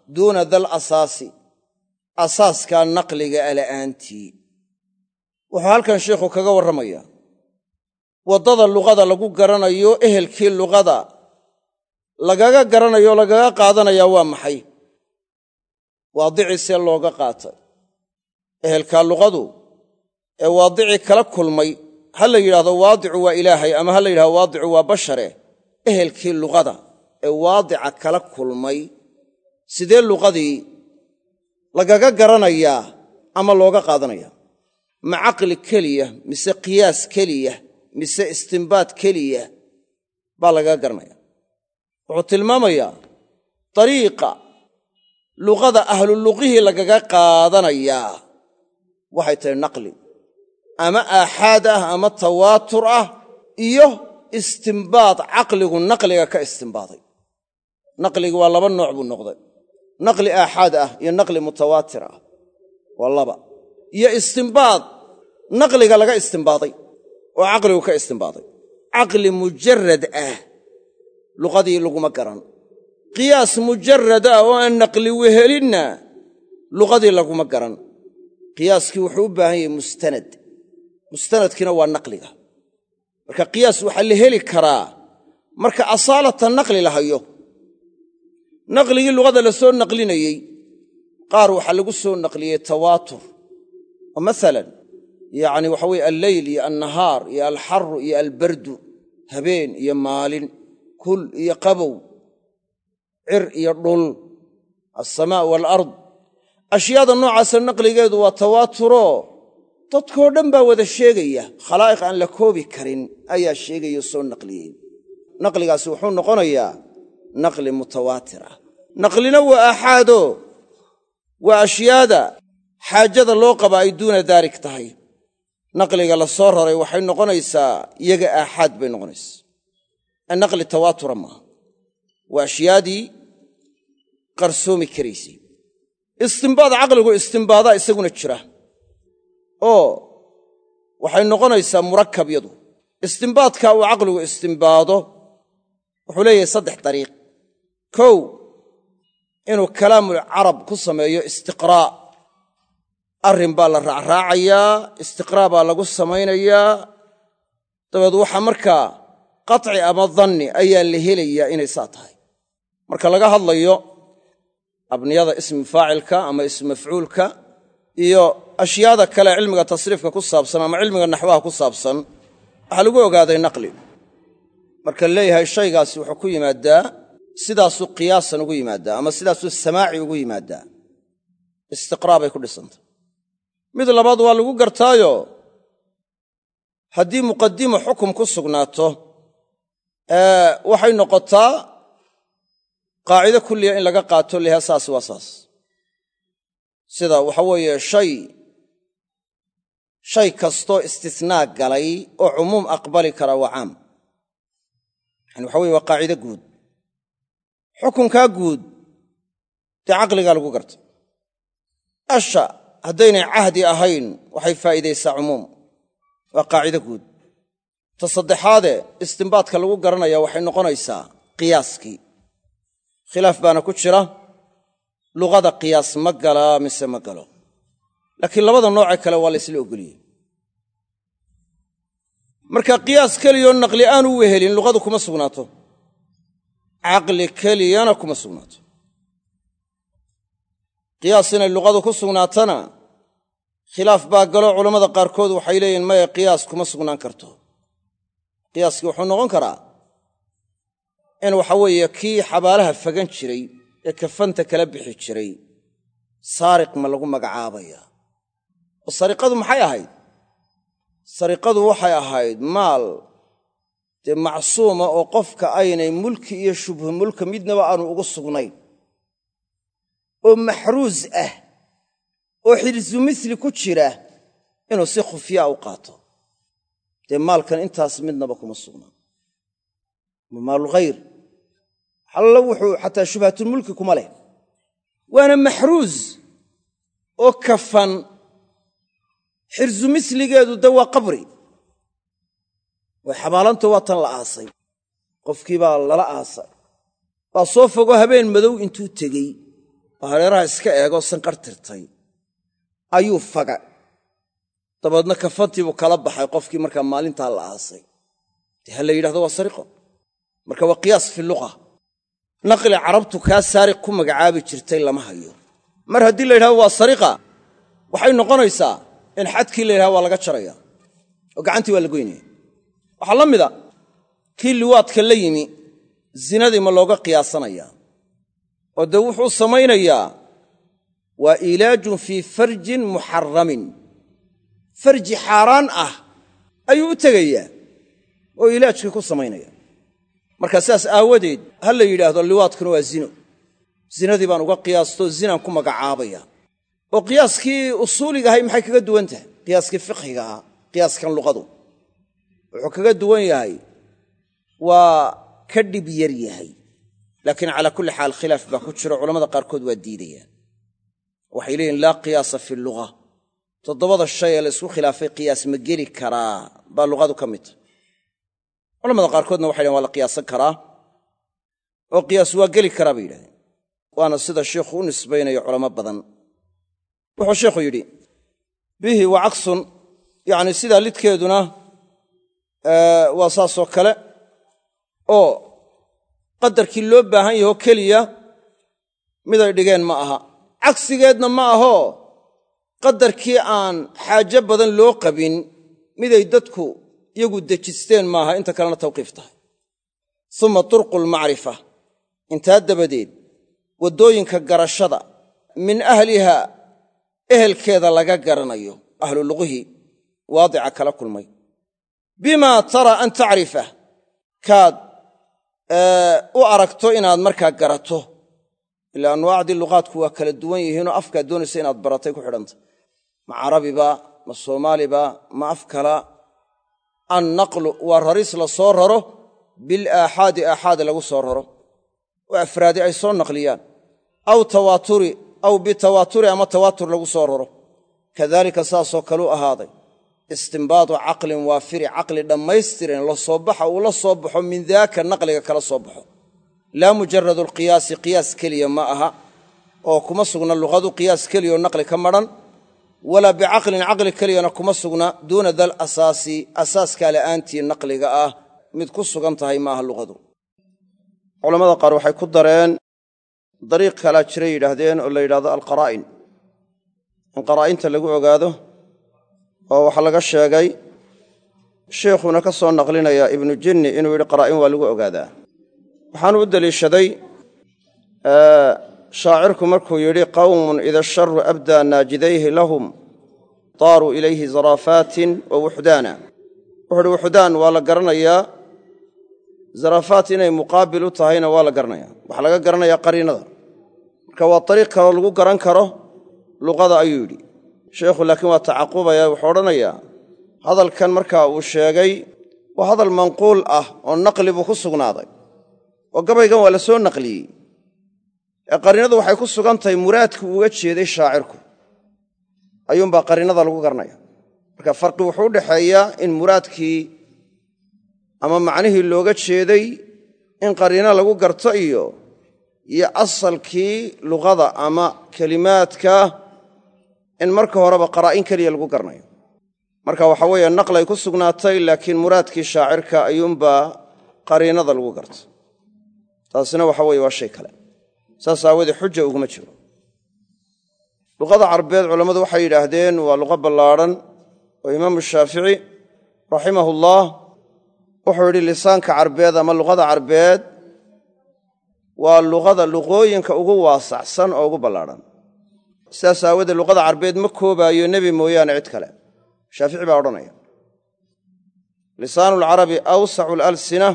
duuna dal asaasi asaaskaa naqliga ala'aantii wuxuu halkan sheikhu kaga warramayaa waddada luqada lagu garanayo ehelkii luqada lagaga garanayo o lagaga qaadanayaa waa maxay waadicii see looga qaatay ehelkaa luqadu ee waadicii kala kulmay ha la yidhaahdo waadicu waa ilaahay ama ha la yidhahdo waadicu waa bashare ehelkii luqada ee waadica kala kulmay sidee luqadii lagaga garanayaa ama looga qaadanayaa ma caqli keliya mise qiyaas keliya mise istinbaad keliya baa lagaga garanaya wuxuu tilmaamayaa dariiqa luqada ahluluqihii lagaga qaadanayaa waxay tahay naqli ama aaxaad ah ama tawaatur ah iyo istinbaad caqligu naqliga ka istinbaaday naqliga waa laba nooc buu noqday naqli aaxaad ah iyo naqli mutawaatir ah waa laba iyo istinbaad naqliga laga istinbaaday oo caqligu ka istinbaaday caqli mujarrad ah luqadii laguma garan qiyaas mujarrad ah oo aan naqli wehelinna luqadii laguma garan qiyaaskii wuxuu u baahan yahay mustanad mustanadkiina waa naqliga marka qiyaas waxaa la heli karaa marka asaalata naqli la hayo naqligii luqada la soo naqlinayey qaar waxaa lagu soo naqliyey tawaatur oo maalan yacni waxa weye alleyl iyo annahaar iyo alxaru iyo albardu habeen iyo maalin kul iyo qabow cir iyo dhul alsamaa waalard ashyaada noocaasa naqligeedu waa tawaaturo dadkoo dhan baa wada sheegaya khalaa'iq aan la koobi karin ayaa sheegaya soo naqliyey naqligaasi wuxuu noqonayaa naqli mutawaatir ah naqlina waa aaxaado waa ashyaada xaajada loo qaba ay duuna daalik tahay naqliga la soo raray waxay noqonaysaa iyaga aaxaad bay noqonaysaa ee naqli tawaatura maaha waa ashyaadii qarsoomi karaysay istinbaad caqligu istinbaadaa isaguna jira oo waxay noqonaysaa murakkab yadu istinbaadka uu caqligu istinbaado wuxuu leeyahay saddex dariiq kow inuu kalaamul carab ku sameeyo istiqraa' arrin baa la raacraacayaa istiqraa' baa lagu samaynayaa dabeed waxaa markaa qaطci ama danni ayaa la helayaa inay saa tahay marka laga hadlayo abniyada ismi faacilka ama ismi mafcuulka iyo ashyaada kale cilmiga tasriifka ku saabsan ama cilmiga naxwaha ku saabsan waxaa lagu ogaaday naqli marka leeyahay shaygaasi wuxuu ku yimaadaa sidaasuu qiyaasan ugu yimaadaa ama sidaasuu samaaci ugu yimaadaa istiqraa' bay ku dhisantay mid labaad waa lagu gartaayo haddii muqadimo xukum ku sugnaato waxay noqotaa qaacido kulliya in laga qaato leha saas waa saas sida waxa weeye shay shay kastoo istisnaa galay oo cumuum aqbali kara waa caam yani waxa weye waa qaacido guud xukunkaa guud dee caqligaa lagu garta asha haddaynay cahdi ahayn waxay faa'iidaysaa cumuum waa qaacido guud ta saddexaadee istinbaadka lagu garanaya waxay noqonaysaa qiyaaskii khilaaf baana ku jira luqada qiyaas ma galaa mise ma galo laakiin labada noocee kale waa la ysla ogoliyey marka qiyaas keliyoo naqli aan u wehelin luqadu kuma sugnaato caqli keliyana kuma sugnaato qiyaas inay luqadu ku sugnaatana khilaaf baa galo culammada qaarkood waxay leeyihin maya qiyaas kuma sugnaan karto qiyaaskii wuxuu noqon karaa in waxa weeye kii xabaalaha fagan jiray ee kafanta kala bixi jiray saariq ma lagu magacaabaya oo sariqadu maxay ahayd sariqadu waxay ahayd maal dee macsuuma oo qofka aynay mulki iyo shubhu mulka midnaba aanu ugu sugnayn oo maxruus ah oo xirsu misli ku jira inuu si khufyaa u qaato dee maalkan intaas midnaba kuma sugnaa ma maalulghayr alla wuxuu xataa shubhatulmulki kuma leh waana maxruus oo kafan xirsu misligeedu de waa qabri way xabaalanta waa tan la aasay qofkii baa lala aasay baa soo fogo habeen madow intuu tegey hareeraha iska eego sanqar tirtay ayuu faga dabaedna kafantii buu kala baxay qofkii markaa maalintaa la aasay dee ha la yidhahdo waa sariqo marka waa qiyaas fi luqa naqli carabtu kaa saariq ku magacaabi jirtay lama hayo mar haddii la yidhahdo waa sariqa waxay noqonaysaa in xadkii la yidhahdo waa laga jaraya oo gacantii waa la goynaya waxaa la mida kii liwaadka la yimi zinadii ma looga qiyaasanaya oo dee wuxuu samaynayaa waa ilaajun fii farjin muxarramin farji xaaraan ah ayuu u tegayaa oo ilaajkii ku samaynaya marka sidaas aawadeed ha la yidhaahdo liwaadkuna waa zino zinadii baan uga qiyaasto zinaan ku magacaabaya oo qiyaaskii usuuliga ahay maxay kaga duwan tahay qiyaaskii fiqhiga ah qiyaaskan luqadu wuxuu kaga duwan yahay waa ka dhib yar yahay laakiin calaa kulli xaal khilaaf baa ku jiro culammada qaarkood waa diidayaan waxay leeyihin laa qiyaasa fi luga toddobada shay ee la isku khilaafay qiyaas ma geli karaa baa luqadu ka mid tahay culamada qaarkoodna waxay dhahen waa la qiyaasan karaa oo qiyaas waa geli karaa bay yidhahdeen waana sida sheikhu u nisbaynayo culamo badan wuxuu sheikhu yidhi bihi wa caksun yacni sidaa lidkeeduna waa saasoo kale oo qadarkii loo baahan yahoo keliya miday dhigeen ma aha cagsigeedna ma ahoo qadarkii aan xaajo badan loo qabin miday dadku iyagu dejisteen maaha inta kalena tawqiif tahay uma turqu lmacrifa intaa dabadeed waddooyinka garashada min ahlihaa ehelkeeda laga garanayo ahlu luqihi waadica kala kulmay bimaa tara an tacrifa kaad u aragto inaad markaa garato ilaa anwaacdii luqaadku waa kala duwan yihiinoo afkaad doonaysa inaad baratay ku xidhanta ma carabiba ma soomaaliba ma af kala annaqlu waa raris la soo raro bilaaxaadi aaxaad lagu soo raro oo afraadi ay soo naqliyaan aw tawaaturi aw bitawaaturi ama tawaatur lagu soo raro kadaalika saasoo kaleu ahaaday istimbaadu caqlin waafiri caqli dhammaystiran la soo baxa uu la soo baxo min daaka naqliga kala soo baxo laa mujaradu alqiyaasi qiyaas keliya ma aha oo kuma sugna luqadu qiyaas keliyaoo naqli ka madhan walaa bicaqlin caqli keliyana kuma sugna duuna dal asaasi asaaskaa la'aantii naqliga ah mid ku sugan tahay maaha luqadu culammada qaar waxay ku dareen dariiq kalaa jiray yidhaahdeen oo la yidhahdo alqaraa'in in qaraa'inta lagu ogaado oo waxaa laga sheegay sheikhuna ka soo naqlinaya ibnu jinni inuu yidhi qaraa'in waa lagu ogaadaa waxaanu u deliishaday shaacirku markuu yidhi qawmun ida asharu abdaa naajidayhi lahum daaruu ilayhi zaraafaatin wa wuxdaana wuxu uhi wuxdaan waa la garanayaa zaraafaat inay muqaabil u tahayna waa la garanaya waxaa laga garanayaa qariinada marka waa dariiq kaloo lagu garan karo luqada ayuu yidhi sheikhu laakiin waa tacaqubaya wuxuu odhanayaa hadalkan markaa uu sheegay waa hadal manquul ah oo naqli buu ku sugnaaday oo gabaygan waa la soo naqliyey ee qariinadu waxay ku sugan tahay muraadkii uga jeeday shaacirku ayuunbaa qariinada lagu garanaya marka farqi wuxuu u dhexeeyaa in muraadkii ama macnihii looga jeeday in qariino lagu garto iyo iyo asalkii luqada ama kelimaadka in marka horeba qaraa'in keliya lagu garanayo marka waxa weeye naqlay ku sugnaatay laakiin muraadkii shaacirka ayuunbaa qariinada lagu garto taasina waxa weeye waa shay kale saas aawadee xuja uguma jiro luqada carbeed culammadu waxay yidhaahdeen waa luqo ballaadhan oo imaamu shaafici raximahullah wuxuu yidhi lisaanka carbeed ama luqada carbeed waa luqada luqooyinka ugu waasacsan oo ugu ballaadhan sidaas aawadee luqada carbeed ma koobaayo nebi mooyaane cid kale shaafici baa odhanaya lisaanu alcarabi awsacu alalsina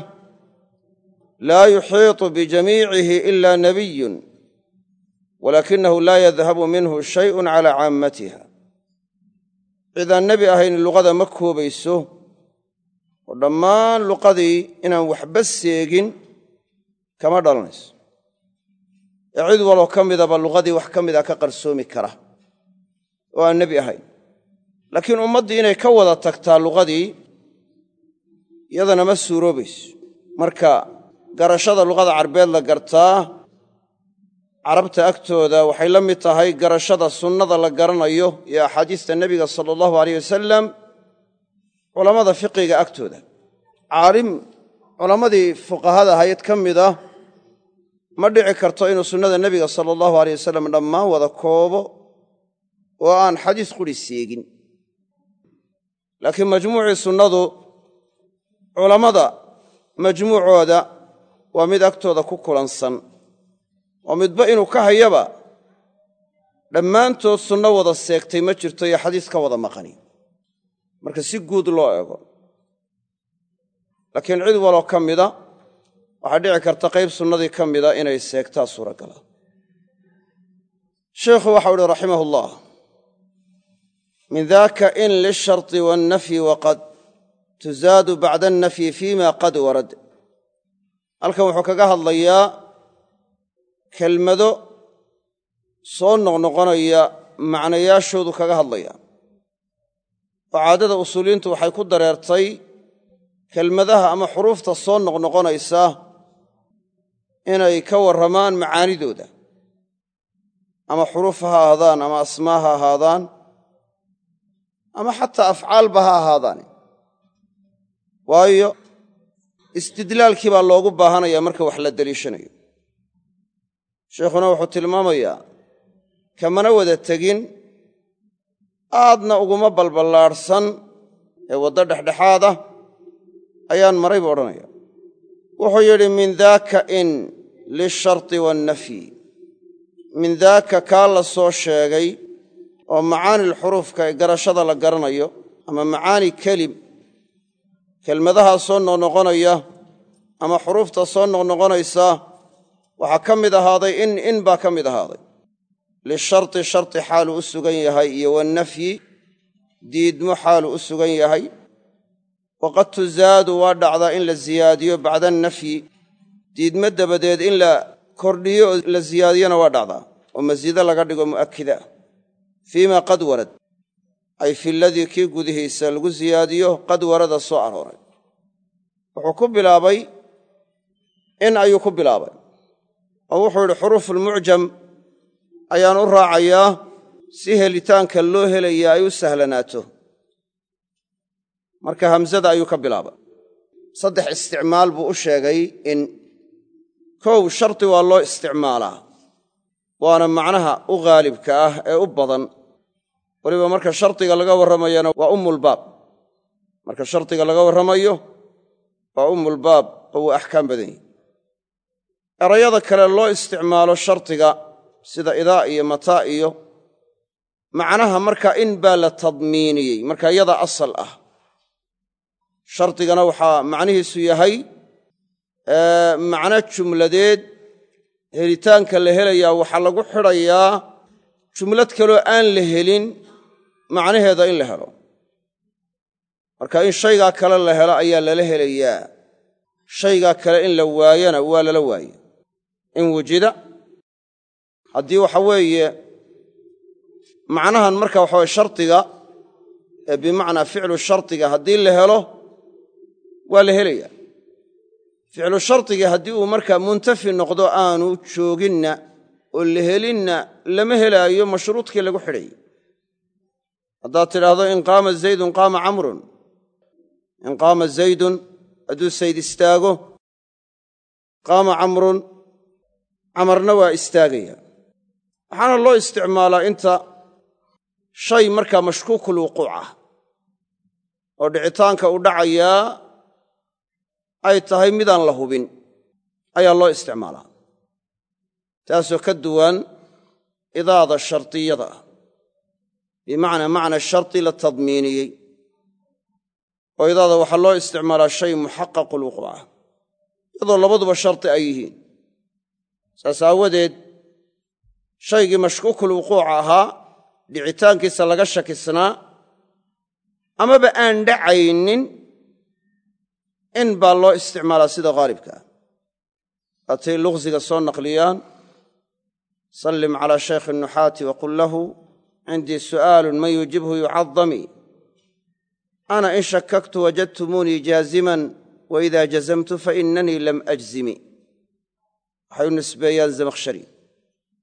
laa yuxiiطu bijamiicihi ila nabiyun walaakinahu laa yadhabu minhu shayun cala caammatiha cidaan nebi ahayn luqada ma koobayso oo dhammaan luqadii inaan waxba seegin kama dhalanayso ee cid waloo ka midaba luqadii wax ka mida ka qarsoomi kara oo aan nebi ahayn laakiin ummaddii inay ka wada tagtaa luqadii iyadana ma suuroobayso marka garashada luqada carbeed la gartaa carabta agtooda waxay la mid tahay garashada sunnada la garanayo iyo axaadiista nebiga sala allahu alayh wasalam culammada fiqiga agtooda. caalim culammadii fuqahada ahayd ka mid ah ma dhici karto inuu sunnada nebiga sala allahu alayh wasalam dhammaan wada koobo oo aan xadiis quri seegin. laakiin majmuucii sunnadu culammada majmuucooda waa mid agtooda ku kulansan oo midba inuu ka hayaba dhammaantood sunno wada seegtay ma jirto iyo xadiis ka wada maqani marka si guud loo eego. laakiin cid waloo ka mida waxaa dhici karta qayb sunnadii ka mida inay seegtaa suuragala. sheikhu waxau uhi raximah ullah min daka in lisharti wannafyi waqad tuzaadu bacda annafyi fima qad warad. halkan wuxuu kaga hadlayaa kelmado soo noqnoqonaya macnayaashoodu kaga hadlaya oo caadada usuuliyiintu waxay ku dareertay kelmadaha ama xuruufta soo noqnoqonaysa inay ka warramaan macaanidooda, ama xuruuf ha ahaadaan ama asmaa ha ahaadaan ama xataa afcaalba ha ahaadaan. waayo istidlaalkii baa loogu baahanaya marka wax la deliishanayo. sheikhuna wuxuu tilmaamayaa kamana wada tegin aadna uguma balballaadhsan ee waddo dhexdhexaad ah ayaan maray buu odhanaya. wuxuu yidhi min daaka in lisharti waannafyi, min daaka kaa la soo sheegay oo macaanilxuruufka ee garashada la garanayo ama macaani kelim, kelmadahaa soo noqnoqonaya ama xuruufta soo noqnoqonaysa waxaa ka mid ahaaday in in baa ka mid ahaaday lisharti sharti xaaluu u sugan yahay iyo wannafyi diidmo xaaluu u sugan yahay. waqad tuzaadu waa dhacdaa in la ziyaadiyo bacda annafyi, diidmo dabadeed in la kordhiyo oo la ziyaadiyona waa dhacdaa oo masiido laga dhigo mu'akida fiima qad warad, ay fi ladii kii gudihiisa lagu ziyaadiyo qad warada soo arooray. wuxuu ku bilaabay in ayuu ku bilaabay oo wuxuu yidhi xuruufulmucjam ayaan u raacayaa si helitaanka loo helaya ay u sahlanaato. marka hamsada ayuu ka bilaabay. saddex isticmaal buu u sheegay in kow sharti waa loo isticmaalaa, waana macnaha u haalibka ah ee u badan. weliba marka shardiga laga warramayana waa ummulbaab. marka shardiga laga warramayo waa ummulbaab oo wuu axkaam badan yahi. erayada kale loo isticmaalo shardiga sida idaa iyo mataa iyo macnaha marka in baa la tadmiiniyey, marka iyada asal ah. shardigana waxaa macnihiisu yahay macno jumladeed helitaanka la helayaa waxaa lagu xidhayaa jumlad kaloo aan la helin macnaheeda in la helo. marka in shaygaa kale la helo ayaa lala helayaa, shaygaa kale in la waayana waa lala waaye. in wujida haddii waxa weeye macnahan marka waxa weye shardiga ee bimacnaa ficlu shardiga haddii la helo waa la helayaa. ficlu shardiga haddii uu markaa muntafi noqdo aanu jooginna oo la helinna lama helaayo mashruudkii lagu xidhayey. haddaad tidhaahdo in qaama zaydun qaama camrun, in qaama zaydun hadduu sayd istaago, qaama camrun camarna waa istaagaya. waxaana loo isticmaalaa inta shay markaa mashkuukul wuquuc ah oo dhicitaanka u dhacayaa ay tahay midaan la hubin ayaa loo isticmaalaa. taasoo ka duwan idaada shardiyada ah, bimacnaa macna shardi la tadmiiniyey. oo idaada waxaa loo isticmaalaa shay muxaqaqul wuquuc ah iyadoo labaduba shardi ay yihiin. saas aawadeed shaygii mashkuukul wuquuca ahaa dhicitaankiisa laga shakisnaa amaba aan dhacaynin in baa loo isticmaalaa sida haalibka ah. haatay luqsiga soo naqliyaan sallim calaa shaykhi nuxaati waqul lahu cindii su'aalun man yujibhu yucadami, ana in shakaktu wajadtumuunii jaaziman waidaa jazamtu fainanii lam ajzimi. waxay u nisbeeyaan zamakhshari.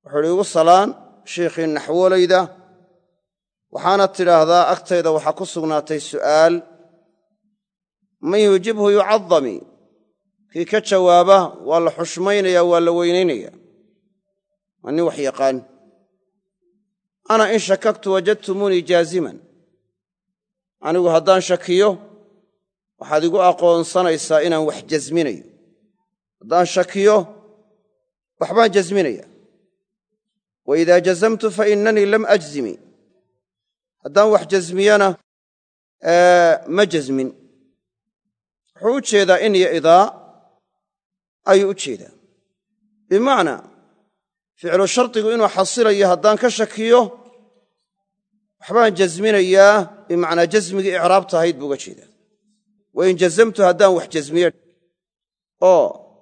wuxuu ihi igu salaan sheikhii naxwolayda waxaana tidhaahdaa agtayda waxaa ku sugnaatay su'aal man yuujibhu yucadami kii ka jawaaba waa la xushmaynaya waa la weynaynaya waa nin wax yaqaan ana in shakaktu wajadtumuunii jaaziman anigu haddaan shakiyo waxaad igu aqoonsanaysaa inaan wax jasminayo haddaan shakiyo waxbaan jasminaya wa idaa jazamtu fa innanii lam ajzimi haddaan wax jasmiyana ma jasmin wuxuu u jeedaa in iyo idaa ayuu u jeedaa bimacnaa ficlu shardigu inuu xasilayo haddaan ka shakiyo waxbaan jasminayaa bimacnaa jasmigii icraabta ahayd buu uga jeedaa wain jazamtu haddaan wax jasmiyo oo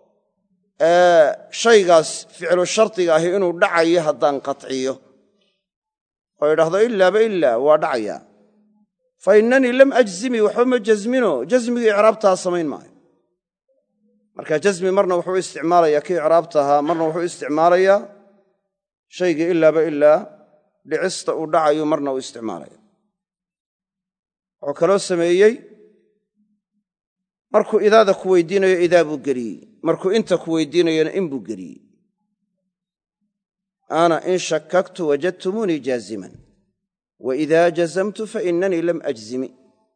shaygaas ficlu shardiga ahi inuu dhacayo haddaan qatciyo oo idhaahdo ilaaba ilaa waa dhacayaa fa innanii lam ajzimi waxba ma jasmino jasmigii icraabtaha samayn maayo marka jasmi marna wuxuu isticmaalayaa kii icraabta ahaa marna wuxuu isticmaalayaa shaygii ilaaba ilaa dhicista uu dhacayo marna uu isticmaalaya wuxuu kaloo sameeyey markuu idaada ku weydiinayo idaa buu geliyey markuu inta ku weydiinayona in buu geliyey ana in shakaktu wajadtumuunii jaaziman wa idaa jazamtu fa innanii lam ajzimi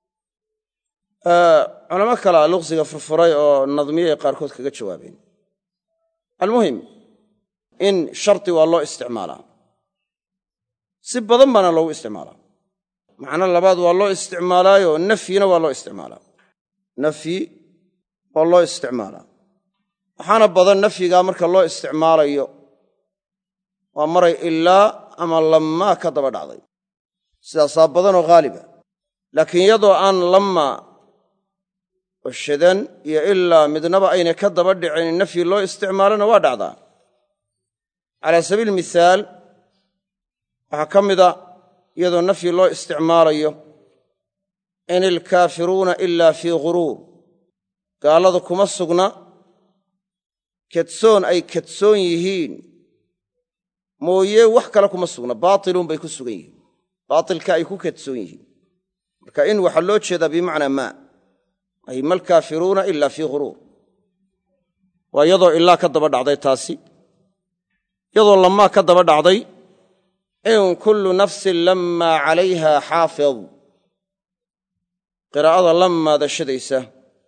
culamo kalea luqsiga furfuray oo nadmiyay qaarkood kaga jawaabeen almuhim in shardi waa loo isticmaalaa si badan baana loogu isticmaalaa macno labaad waa loo isticmaalaayo nafyina waa loo isticmaalaa nafyi waa loo isticmaalaa waxaana badan nafyigaa marka loo isticmaalayo waa maray ilaa ama lammaa ka daba dhacday sidaasaa badanoo haaliba laakiin iyadoo aan lammaa oo shadan iyo ilaa midnaba aynay ka daba dhicin nafyi loo isticmaalona waa dhacdaa calaa sabiili mihaal waxaa ka mida iyadoo nafyi loo isticmaalayo in ilkaafiruuna ilaa fii ghuruur gaaladu kuma sugna kadsoon ay kadsoon yihiin mooye wax kale kuma sugna baatiluun bay ku sugan yihiin baatilka ay ku kadsoon yihiin marka in waxaa loo jeedaa bimacnaa maa ay malkaafiruuna ilaa fii ghuruur waa iyadoo ilaa ka daba dhacday taasi iyadoo lammaa ka daba dhacday in kullu nafsin lammaa calayha xaafid qiraa'ada lammaada shadaysa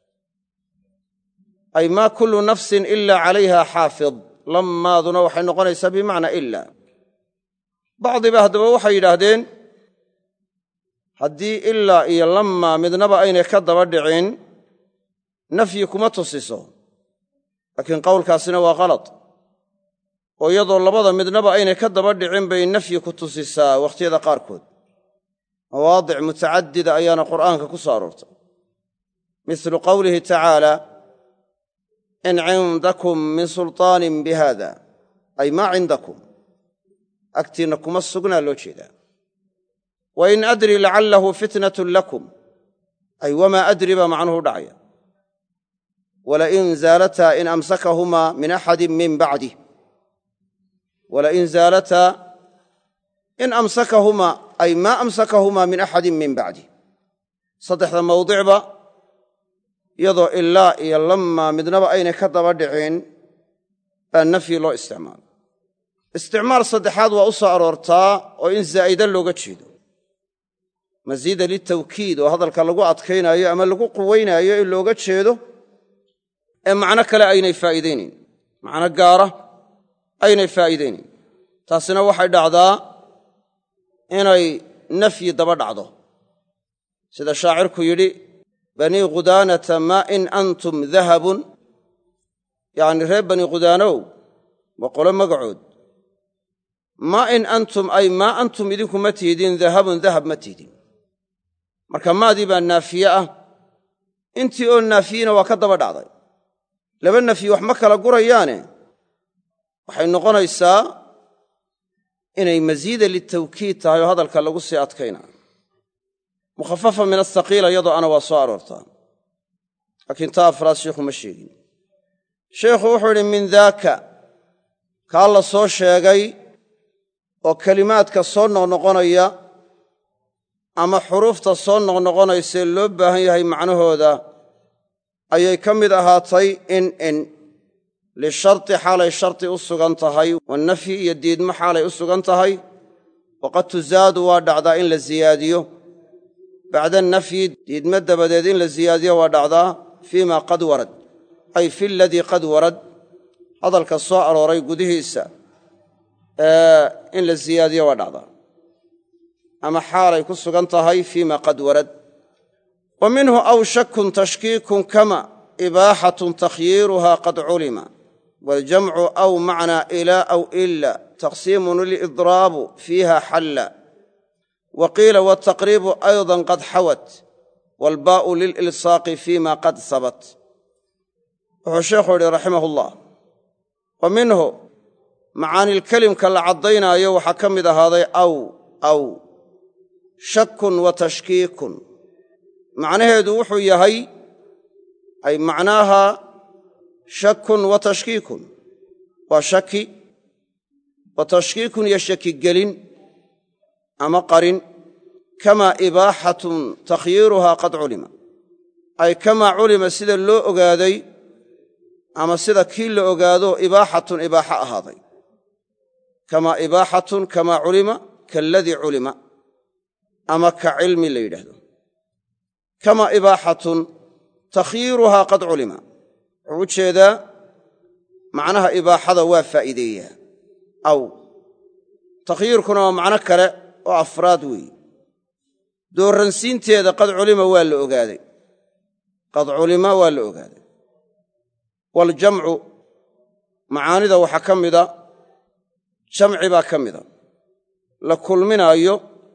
ay maa kullu nafsin ilaa calayha xaafid lammaaduna waxay noqonaysaa bimacnaa ilaa bacdiba haddaba waxay yidhaahdeen haddii ilaa iyo lammaa midnaba aynay ka daba dhicin nafyi kuma tusiso laakiin qowlkaasina waa qalad oo iyadoo labada midnaba aynay ka daba dhicin bay nafyi ku tusisaa wakhtiyada qaarkood mawaadic mutacadida ayaana qur'aanka ku soo aroortay mislu qowlihi tacaala in cindakum min sulطaanin bihada ay maa cindakum agtiinna kuma sugnaa loo jeedaa wa in adri lacallahu fitnatun lakum ay wamaa adri baa macnuhu dhacaya walain zaalataa in amsakahumaa min axadin min bacdih walain zaalataa in amsakahumaa ay maa amsakahumaa min axadin min bacdih saddexda mawdicba iyadoo ilaa iyo lammaa midnaba aynay ka daba dhicin baa nafyi loo isticmaalo isticmaal saddexaad waa u soo aroortaa oo in zaa'ida looga jeedo masiida litawkiid oo hadalka lagu adkaynaayo ama lagu quwaynaayo in looga jeedo ee macno kale aynay faa'iidaynayn macno gaara aynay faa'iidaynayn taasina waxay dhacdaa inay nafyi daba dhacdo sida shaacirku yidhi banii khudaanata maa in antum dahabun yacni reer bani khudaanow waa qolo magacood maa in antum ay maa antum idinku ma tihdin dahabun dahab ma tihdin marka maadii baa naafiye ah intii oo naafiyina waa ka daba dhacday laba nafyi wax ma kala gurayaane waxay noqonaysaa inay masiida litawkiid tahay oo hadalka lagu sii adkaynaa mukhafafa min asaqiila iyadoo ana waa soo aroortaa laakiin taa afraad sheikhu ma sheegin sheikhu wuxuu idhi min daaka kaa la soo sheegay oo kelimaadka soo noqnoqonaya ama xuruufta soo noqnoqonaysa loo baahan yahay macnahooda ayay ka mid ahaatay in in lisharti xaalay sharti u sugan tahay wanafyi iyo diidmo xaalay u sugan tahay waqad tuzaadu waa dhacdaa in la ziyaadiyo bacda nafyi diidmo dabadeed in la ziyaadiyo waa dhacdaa fii ma qad warad ay fi ladii qad warad hadalka soo arooray gudihiisa in la ziyaadiyo waa dhacdaa ama xaalay ku sugan tahay fii ma qad warad wa minhu aw shakun tashkiikun kama ibaaxatun takhyiiruha qad culima waljamcu aw macnaa ilaa aw ila taqsiimun lidraabu fiiha xalla wa qiila wataqriibu aydan qad xawat waalbaa'u lililsaaqi fiima qad sabat wuxuu sheekhu yidhi raximah ullah wa minhu macaanilkelimka la caddaynaayo waxaa ka mid ahaaday aw aw shakun wa tashkiikun macnaheedu wuxuu yahay ay macnaaha shakun wa tashkiikun waa shaki wa tashkiikun iyo shakigelin ama qarin kamaa ibaaxatun takhyiiruhaa qad culima ay kamaa culima sida loo ogaaday ama sida kii la ogaado ibaaxatun ibaaxa ahaaday kamaa ibaaxatun kamaa culima kaaladii culima ama ka cilmi la yidhaahdo kamaa ibaaxatun takhyiiruhaa qad culima wuxuu u jeedaa macnaha ibaaxada waa faa'iideeyaa aw takhyiirkuna waa macno kale oo afraad weeye dooransiinteeda qad culima waa la ogaaday qad culima waa la ogaaday waaljamcu macaanida waxaa ka mida jamci baa ka mida la kulminaayo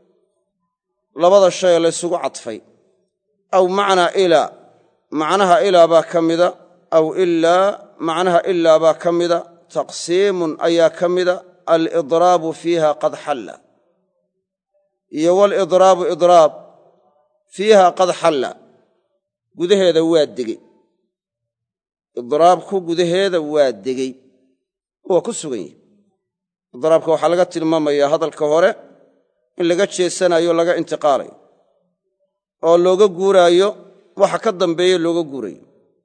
labada shay ee laysugu cadfay aw macnaa ilaa macnaha ilaa baa ka mida aw ilaa macnaha ilaa baa ka mida taqsiimun ayaa ka mida alidraabu fiiha qad xalla iyo walidraabu idraab fiiha qad xalla gudaheeda waa degey idraabku gudaheeda waa degey waa ku sugan yihi idraabka waxaa laga tilmaamayaa hadalka hore in laga jeesanayo laga intiqaalayo oo looga guuraayo waxa ka dambeeye looga guurayo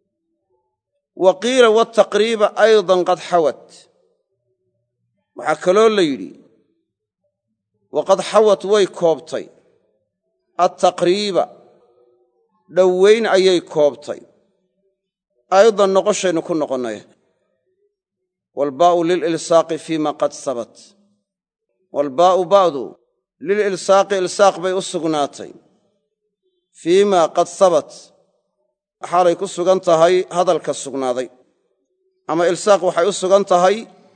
wa qiila wataqriiba aydan qad xawat waxaa kaloo la yidhi waqad xawat way koobtay attaqriiba dhowayn ayay koobtay aydan noqoshaynu ku noqonnay waalbaa'u lililsaaqi fiima qad sabat waalbaa'u ba'du lililsaaqi ilsaaq bay u sugnaatay fiima qad sabat xaalay ku sugan tahay hadalka sugnaaday ama ilsaaq waxay u sugan tahay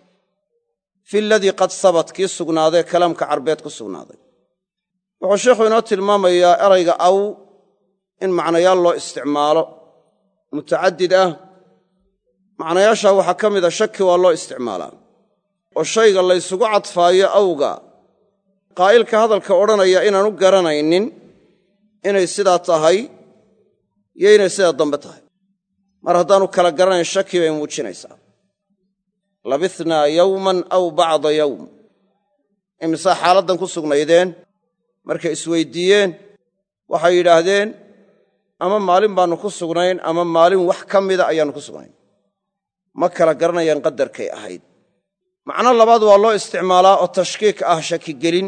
fi ladii qad sabat kii sugnaadee kalaamka carbeed ku sugnaaday wuxuu sheikhu inoo tilmaamayaa erayga aw in macnayaal loo isticmaalo mutacadid ah macnayaashaa waxaa ka mida shaki waa loo isticmaalaa oo shayga laysugu cadfaayo awga qaa'ilka hadalka odhanaya inaanu garanaynin inay sidaa tahay iyo inay sidaa dambe tahay mar haddaanu kala garanayn shaki bay muujinaysaa labithnaa yowman aw bacda yowm imisaa xaaladdan ku sugnaydeen markay isweyddiiyeen waxay yidhaahdeen ama maalin baannu ku sugnayn ama maalin wax ka mida ayaannu ku sugnayn ma kala garanayaan qadarkay ahayd macno labaad waa loo isticmaalaa oo tashkiik ah shakigelin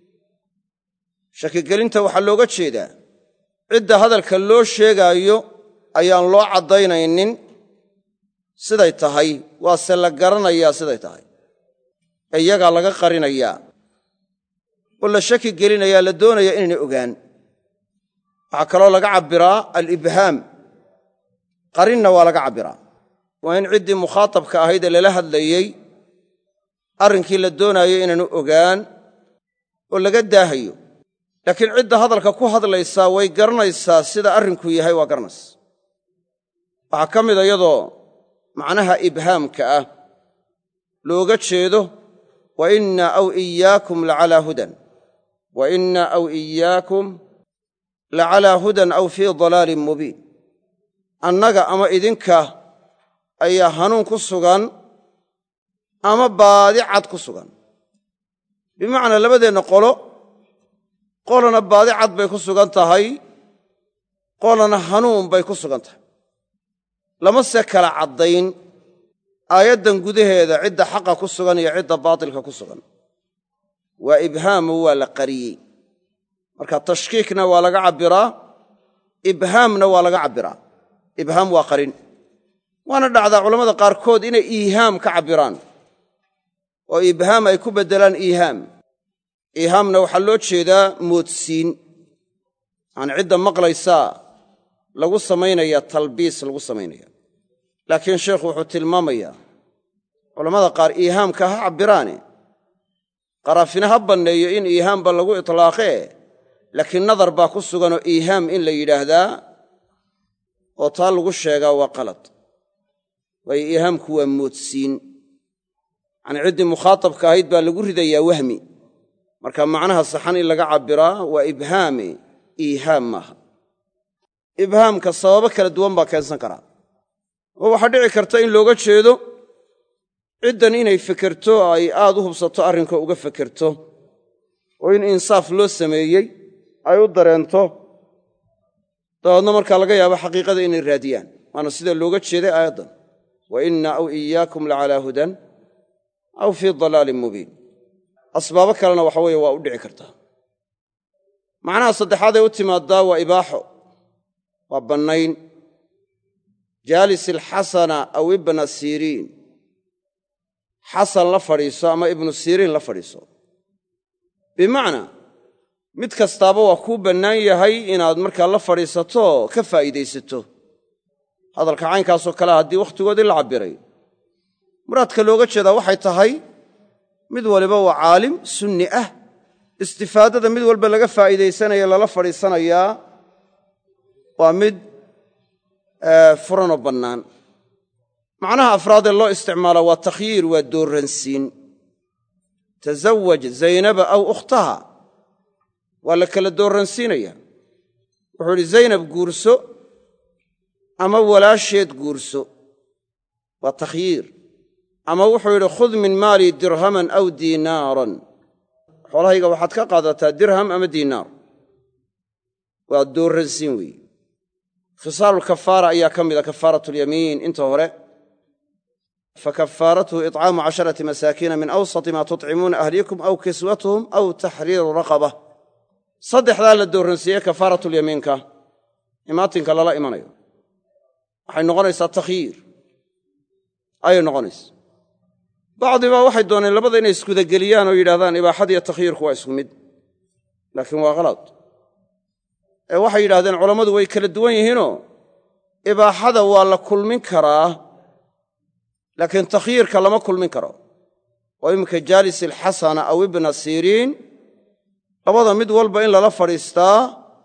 shakigelinta waxaa looga jeedaa cidda hadalka loo sheegaayo ayaan loo caddaynaynin siday tahay waase la garanayaa siday tahay ee iyagaa laga qarinayaa oo la shaki gelinayaa la doonayaa inaynay ogaan waxaa kaloo laga cabbiraa alibhaam qarinna waa laga cabbiraa waa in ciddii mukhaatabka ahayd ee lala hadlayey arrinkii la doonaayo inaanu ogaan oo laga daahayo laakiin cidda hadalka ku hadlaysaa way garanaysaa sida arrinku yahay waa garanaysa waxaa ka mida iyadoo macnaha ibhaamka ah looga jeedo wa innaa aw iyaakum lacalaa hudan wa innaa aw iyaakum lacalaa hudan aw fii dalaalin mubiin annaga ama idinka ayaa hanuun ku sugan ama baadi cad ku sugan bimacnaa labadeenna qolo qolana baadi cad bay ku sugan tahay qolana hanuun bay ku sugan tahay lama se kala caddayn aayaddan gudaheeda cidda xaqa ku sugan iyo cidda baatilka ku sugan waa ibhaamu waa la qariyey marka tashkiikna waa laga cabbiraa ibhaamna waa laga cabbiraa ibhaam waa qarin waana dhacdaa culammada qaarkood inay iihaam ka cabbiraan oo ibhaam ay ku beddelaan iihaam iihaamna waxaa loo jeedaa moodsiin yacani cidda maqlaysaa lagu samaynaya talbiis lagu samaynaya laakiin sheekhu wuxuu tilmaamayaa culammada qaar iihaamka ha cabbiraane qaraafina ha banneeyo in iihaamba lagu itlaaqee laakiin nadar baa ku suganoo iihaam in la yidhaahdaa oo taa lagu sheegaa waa qalad waayo iihaamku waa moodsiin yacanii ciddii mukhaatabka ahayd baa lagu ridayaa wahmi marka macnaha saxan in laga cabbiraa waa ibhaame iihaam maaha ibhaamka sababo kala duwan baa keensan karaa oo waxaa dhici karta in looga jeedo ciddan inay fekerto ay aad u hubsato arrinka uga fekerto oo in insaaf loo sameeyey ay u dareento dabeedna markaa laga yaabo xaqiiqada inay raadiyaan waana sida looga jeeday aayaddan wa inna aw iyaakum lacalaa hudan aw fii dalaalin mubiin asbaabo kalena waxa weeye waa u dhici kartaa macnaha saddexaad ee u timaaddaa waa ibaaxo waa bannayn jaalis alxasana aw ibna siriin xasan la fadhiiso ama ibnu siriin la fadhiiso bimacnaa mid kastaaba waa kuu bannaan yahay inaad markaa la fadhiisato ka faa'iidaysato hadalka caynkaasoo kale haddii wakhtigoodii la cabbiray muraadka looga jeedaa waxay tahay mid waliba waa caalim sunni ah istifaadada mid walba laga faa'iidaysanaya lala fadhiisanayaa waa mid furanoo bannaan macnaha afraadee loo isticmaala waa takhyiir waa doorransiin tasawaj zaynaba aw ukhtaha waa la kala doorransiinaya wuxuu idhi zaynab guurso ama walaasheed guurso waa takhyiir ama wuxuu yidhi khud min maalii dirhaman aw diinaaran xoolahayga waxaad ka qaadataa dirham ama diinaar waa doorransiin weeye khisaalulkafaara ayaa ka mida kafaaratulyamiin inta hore fakafaaratuhu itcaamu casharati masaakiina min awsati maa tutcimuuna ahliikum aw kiswatuhum aw taxriiru raqaba saddexdaa la doorransiiye kafaaratulyamiinka imaatinka lala imanayo waxay noqonaysaa takhyiir ayay noqonaysa bacdibaa waxay dooneen labada inay iskudageliyaan oo yidhahdaan ibaaxadiiyo takhyiirku waa isku mid laakiin waa qalad ee waxay yidhahdeen culammadu way kala duwan yihiinoo ibaaxada waa la kulmin karaa laakiin takhyiirka lama kulmin karo oo iminka jaalis alxasana aw ibna siriin labada mid walba in lala fadhiistaa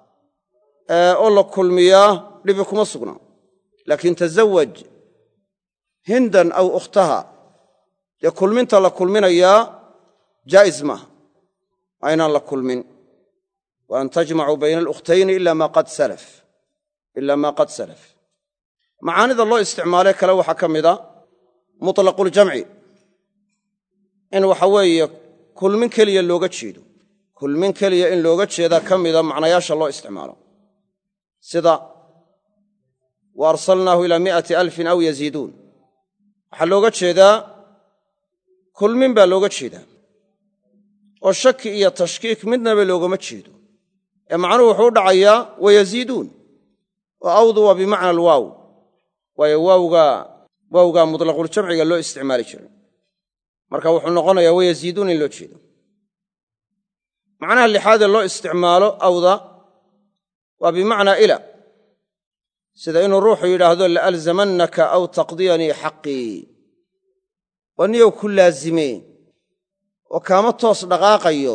oo la kulmiyaa dhibi kuma sugna laakiin tasawaj hindan aw ukhtaha dee kulminta la kulminayaa jaa'is maaha waa inaan la kulmin wa an tajmacuu bayna alukhtayni ila maa qad salaf ila maa qad salaf macaanida loo isticmaalee kale waxaa ka mida mutlaquljamci in waxa weeye kulmin keliya looga jeedo kulmin keliya in looga jeedaa ka mida macnayaasha loo isticmaalo sida wa arsalnaahu ilaa mi'ati alfin aw yaziiduun waxaa looga jeedaa kulmin baa looga jeedaa oo shaki iyo tashkiik midnaba loogama jeedo ee macnuhu wuxuu u dhacayaa wayaziiduun oo awdu waa bimacna alwaaw waayo waawgaa waawgaa mutlaquljamciga loo isticmaali jiray marka wuxuu noqonayaa wayaziiduun in loo jeedo macnaha lixaadee loo isticmaalo awda waa bimacnaa ila sida inuu ruuxu yidhaahdo la'alzamannaka aw taqdiyanii xaqii waa niyow ku laazimee oo kaama toos dhaqaaqayo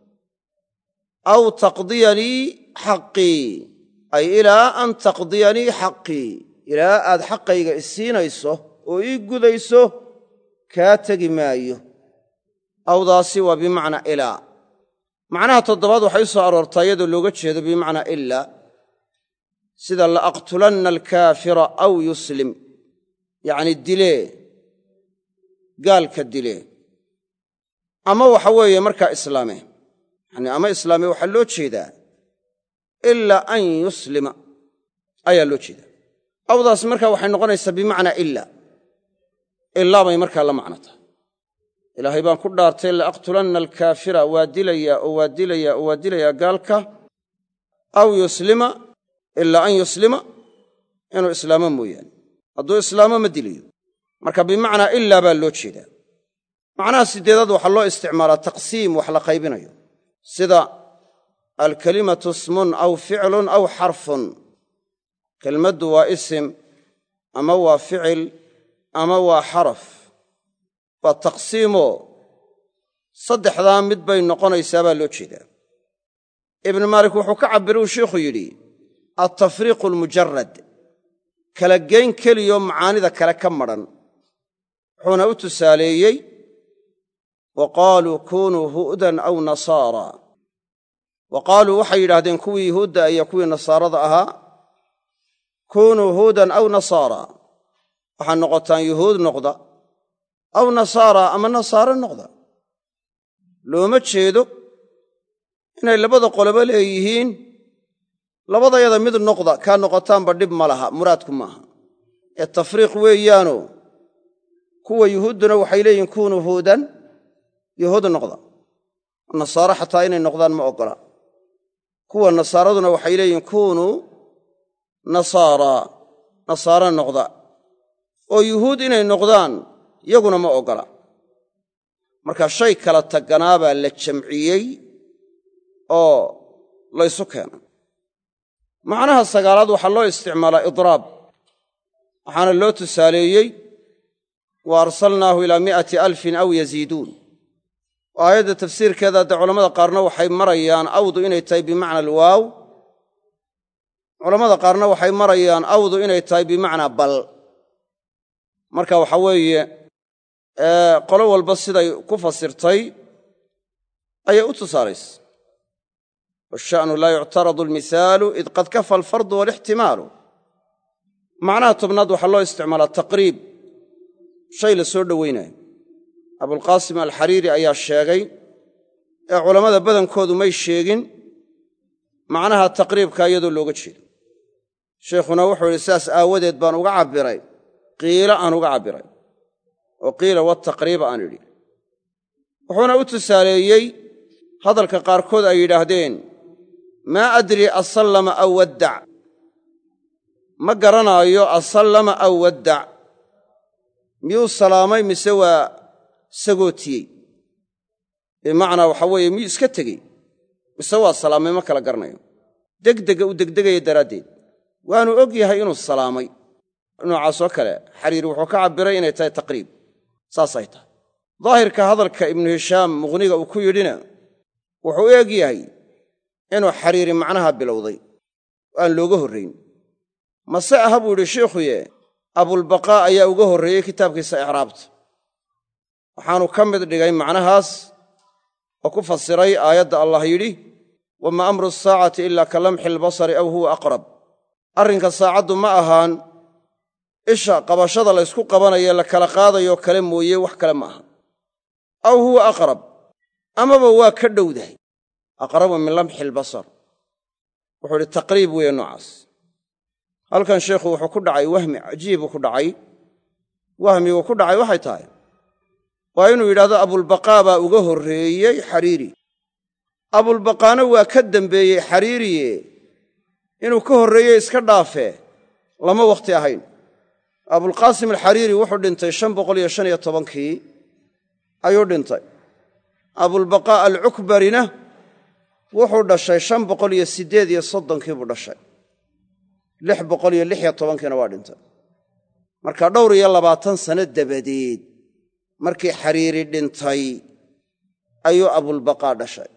aw taqdiyanii xaqii ay ilaa an taqdiyanii xaqii ilaa aad xaqayga isiinayso oo ii gudayso kaa tegi maayo awdaasi waa bimacnaa ilaa macnaha toddobaad waxay u soo aroortaa iyadoo looga jeedo bimacnaa ilaa sida la'aqtulanna alkaafira aw yuslim yacni dilee gaalka dilee ama waxa weeye markaa islaame yani ama islaame waxaa loo jeedaa ilaa an yuslima ayaa loo jeedaa awdaas markaa waxay noqonaysaa bimacnaa ila ilaa bay markaa la macno tahay ilaahay baan ku dhaartay laaqtulanna alkaafira waa dilayaa oo waa dilayaa oo waa dilayaa gaalka aw yuslima ilaa an yuslima inuu islaamo mooyaane hadduu islaamo ma dilayo marka bimacnaa ilaa baa loo jeedaa macnaha sideedaad waxaa loo isticmaalaa taqsiim wax la qaybinayo sida alkalimatu ismun aw ficlun aw xarfun kelmaddu waa isim ama waa ficil ama waa xaraf waa taqsiimoo saddexdaa mid bay noqonaysaa baa loo jeedaa ibnu maalik wuxuu ka cabbiray uu sheikhu yidhi altafriiqu almujarad kala geyn keliyoo macaanida kale ka madhan wuxuuna u tusaaleeyey wa qaaluu kunuu hu'dan aw nasaara wa qaaluu waxay yidhaahdeen kuwii yuhuudda iyo kuwii nasaarada ahaa kunuu huudan aw nasaara waxaad noqotaan yuhuud noqda aw nasaara ama nasaare noqda looma jeedo inay labada qoloba leeyihiin labadayada mid noqda kaa noqotaanba dhib ma laha muraadku maaha ee tafriiq weeyaano kuwa yuhuudduna waxay leeyihiin kunuu huudan yuhuud noqda nasaare xataa inay noqdaan ma oggola kuwa nasaaraduna waxay leeyihiin kunuu nasaara nasaare noqda oo yuhuud inay noqdaan yaguna ma oggola marka shay kala taganaabaa la jamciyey oo laysu keena macnaha sagaalaad waxaa loo isticmaalaa idraab waxaana loo tusaaleeyey wa arsalnaahu ilaa mi'ati alfin aw yaziiduun oo aayadda tafsiirkeeda hadde culammada qaarna waxay marayaan awdu inay tahay bimacna alwaaw culammada qaarna waxay marayaan awdu inay tahay bimacnaa bal marka waxa weeye qolo walba siday ku fasirtay ayay u tusaalaysa washa'nu laa yuctaradu almihaalu id qad kafa alfardu waalixtimaalu macnaha tobnaad waxaa loo isticmaalaa taqriib shay la soo dhowaynayo abulqaasim alxariiri ayaa sheegay ee culammada badankoodu may sheegin macnaha taqriibka iyadoo looga jeedo sheikhuna wuxuu yidhi sidaas aawadeed baan uga cabbiray qiila aan uga cabbiray oo qiila wataqriiba aan idhi wuxuuna u tusaaleeyey hadalka qaarkood ay yidhaahdeen maa adrii asallama aw waddac ma garanaayo asallama aw waddac miyuu salaamay mise waa sagootiyey bimacnaa waxaa weeye miyuu iska tegey mise waa salaamay ma kala garanayo degdega u degdegaya daraaddeed waanu og yahay inuu salaamay noocaasoo kale xariiri wuxuu ka cabbiray inay tahay taqriib saasay tahay daahirka hadalka ibnu hishaam muqhniga uu ku yidhina wuxuu u eg yahay inuu xariiri macnaha bilowday oo aan looga horrayn mase aha buu yidhi sheikhuye abulbaqaa ayaa uga horreeyey kitaabkiisa icraabta waxaanu ka mid dhigay macnahaas oo ku fasiray aayadda allah yidhi wamaa amru asaacati ilaa ka lamxi albasari aw huwa aqrab arrinka saacaddu ma ahaan isha qabashada laysku qabanayo la kala qaadayoo kale mooye wax kale ma aha aw huwa aqrab amaba waa ka dhowdahay aqrabu min lamxi albasar wuxuu idhi taqriib weeye noocaas halkan sheikhu wuxuu ku dhacay wahmi cajiibuu ku dhacay wahmiguu ku dhacay waxay tahay waa inuu yidhahdo abulbaqaa baa uga horreeyey xariiri abulbaqaana waa ka dembeeyey xariiriye inuu ka horreeyey iska dhaafee lama wakhti ahayn abulqaasim alxariiri wuxuu dhintay shan boqol iyo shan iyo tobankii ayuu dhintay abulbaqaa alcukbarina wuxuu dhashay shan boqol iyo siddeed iyo soddonkii buu dhashay lix boqol iyo lix iyo tobankiina waa dhintay marka dhowr iyo labaatan sano dabadeed markii xariiri dhintay ayuu abulbaqaa dhashay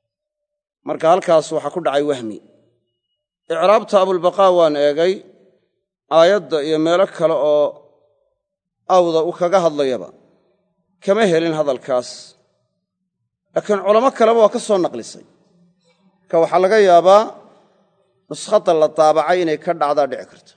marka halkaas waxaa ku dhacay wahmi icraabta abulbaqaa waan eegay aayadda iyo meelo kale oo awda uu kaga hadlayaba kama helin hadalkaas laakiin culamo kaleba waa ka soo naqlisay marka waxaa laga yaabaa nuskhada la daabacay inay ka dhacdaa dhici karto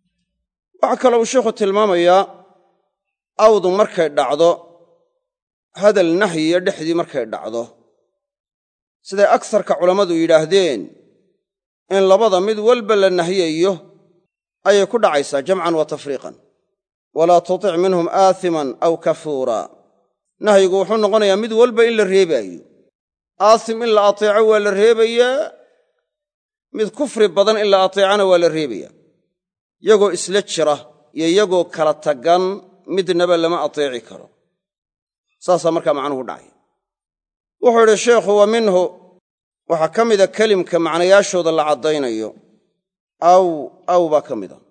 waxaa kale uu sheikhu tilmaamayaa awdu markay dhacdo hadal nahyiyo dhexdii markay dhacdo siday agsarka culammadu yidhaahdeen in labada mid walba la nahyayo ayay ku dhacaysaa jamcan wa tafriiqan walaa tutic minhum aathiman aw kafuura nahyigu wuxuu noqonayaa mid walba in la reebaayo aasim in la ateeco waa la reebayaa mid kufri badan in la ateecana waa la reebayaa yagoo isla jira iyo yagoo kala tagan midnaba lama ateeci karo saasaa markaa macnuhu dhacay wuxuu idhi sheekhu wa minhu waxaa ka mida kelimka macnayaashooda la caddaynayo aw aw baa ka mida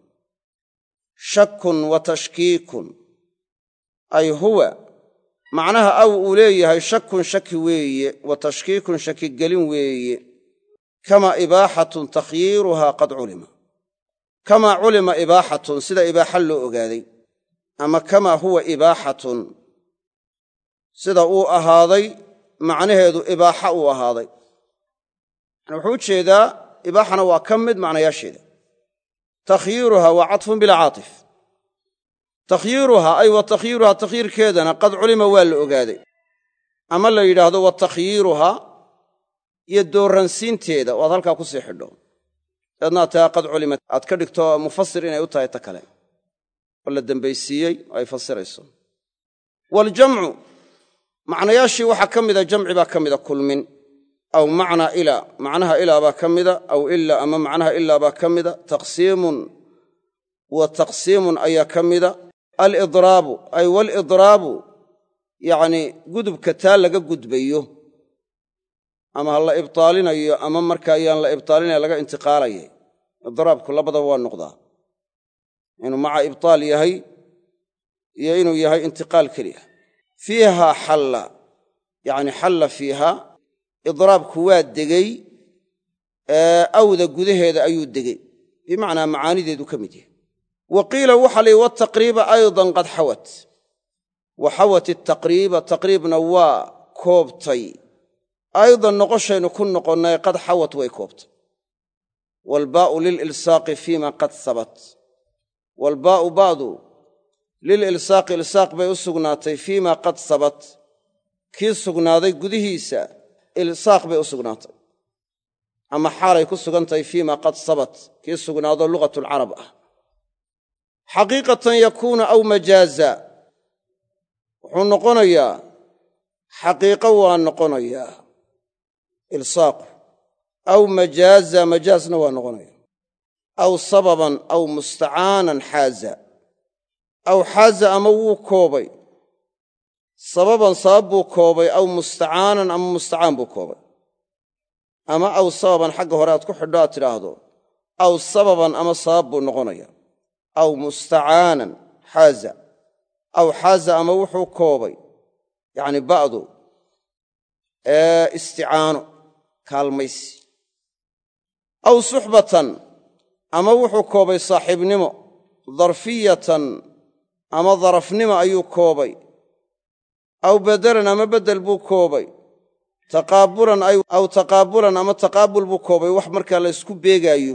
shakun wa tashkiikun ay huwa macnaha aw uu leeyahay shakun shaki weeye wa tashkiikun shakigelin weeye kamaa ibaaxatun takhyiiruhaa qad culima kamaa culima ibaaxatun sida ibaaxa loo ogaaday ama kamaa huwa ibaaxatun sida uu ahaaday macnaheedu ibaaxa uu ahaaday yani wuxuu u jeedaa ibaaxana waa ka mid macnayaasheeda takhyiiruhaa waa cadfun bilaa caatif takhyiiruhaa ay wa takhyiiruhaa takhyiirkeedana qad culima waa la ogaaday ama la yidhaahdo wa takhyiiruhaa iyo dooransiinteeda waad halkaa ku sii xidho eednaa taa qad culima aad ka dhigto mufasir inay u tahay ta kale oo la dembaysiiyey oo ay fasirayso waljamcu macnayaashii waxaa ka mida jamci baa ka mida kulmin aw macnaa ilaa macnaha ilaa baa ka mida aw ilaa ama macnaha ilaa baa ka mida taqsiimun wa taqsiimun ayaa ka mida alidraabu ay walidraabu yacnii gudubka taa laga gudbayo ama ha la ibtaalinayo ama markaa ayaan la ibtaalinaya laga intiqaalayay idraabku labadaba waa noqdaa inuu maca ibtaal yahay iyo inuu yahay intiqaal keliya fiihaa xalla yacni xalla fiihaa idraabku waa degey awda gudaheeda ayuu degey bimacnaa macaanideedu ka mid yahay wa qiila waxaa layihi wataqriiba aydan qad xawat wa xawat itaqriiba taqriibna waa koobtay aydan noqoshaynu ku noqonnay qad xawat way koobtay waalbaa'u lililsaaqi fiima qad sabat waalbaa'u ba'du lililsaaqi ilsaaq bay u sugnaatay fiima qad sabat kii sugnaaday gudihiisa ilsaaq bay u sugnaatay ama xaalay ku sugantahay fiima qad sabat kii sugnaado lugatulcarab ah xaqiiqatan yakuunu aw majaaza wuxuu noqonayaa xaqiiqo waa noqonayaa ilsaaqu aw majaaza majaazna waa noqonaya aw sababan aw mustacaanan xaaza aw xaaza ama wuu koobay sababan sabab buu koobay aw mustacaanan ama mustacaan buu koobay ama aw sababan xagga hore aad ku xidho aad tidhaahdo aw sababan ama sabab buu noqonaya aw mustacaanan xaaza aw xaaza ama wuxuu koobay yacni ba'du ee isticaano kaalmaysi aw suxbatan ama wuxuu koobay saaxiibnimo darfiyatan ama darafnimo ayuu koobay aw badalan ama beddel buu koobay taqaabulan aw taqaabulan ama taqaabul buu koobay wax markaa la ysku beegaayo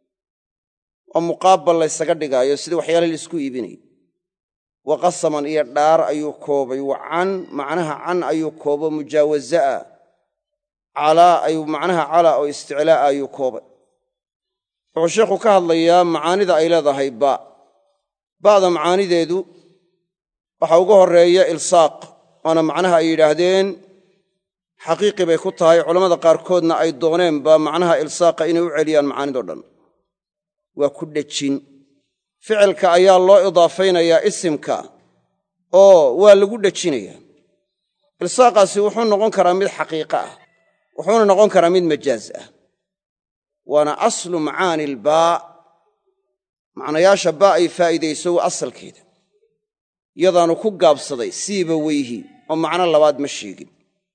oo muqaabal laysaga dhigaayo sida waxyaalahi la isku iibinayo wa qasaman iyo dhaar ayuu koobay wa can macnaha can ayuu koobo mujaawaza'a calaa ayuu macnaha calaa oo isticlaa'a ayuu koobay wuxuu sheekhu ka hadlayaa macaanida ay leedahay ba ba'da macaanideedu waxaa uga horreeya ilsaaq waana macnaha ay yidhaahdeen xaqiiqi bay ku tahay culammada qaarkoodna ay dooneenba macnaha ilsaaqa inay u celiyaan macaanidoo dhan waa ku dhejin ficilka ayaa loo idaafaynayaa isimka oo waa lagu dhejinayaa ilsaaqaasi wuxuu noqon karaa mid xaqiiqo ah wuxuuna noqon karaa mid majaaz ah waana aslu macaani ilbaa macnayaasha baa ay faa'iidayso waa asalkeeda iyadaanu ku gaabsaday siiba weyhi oo macno labaad ma sheegin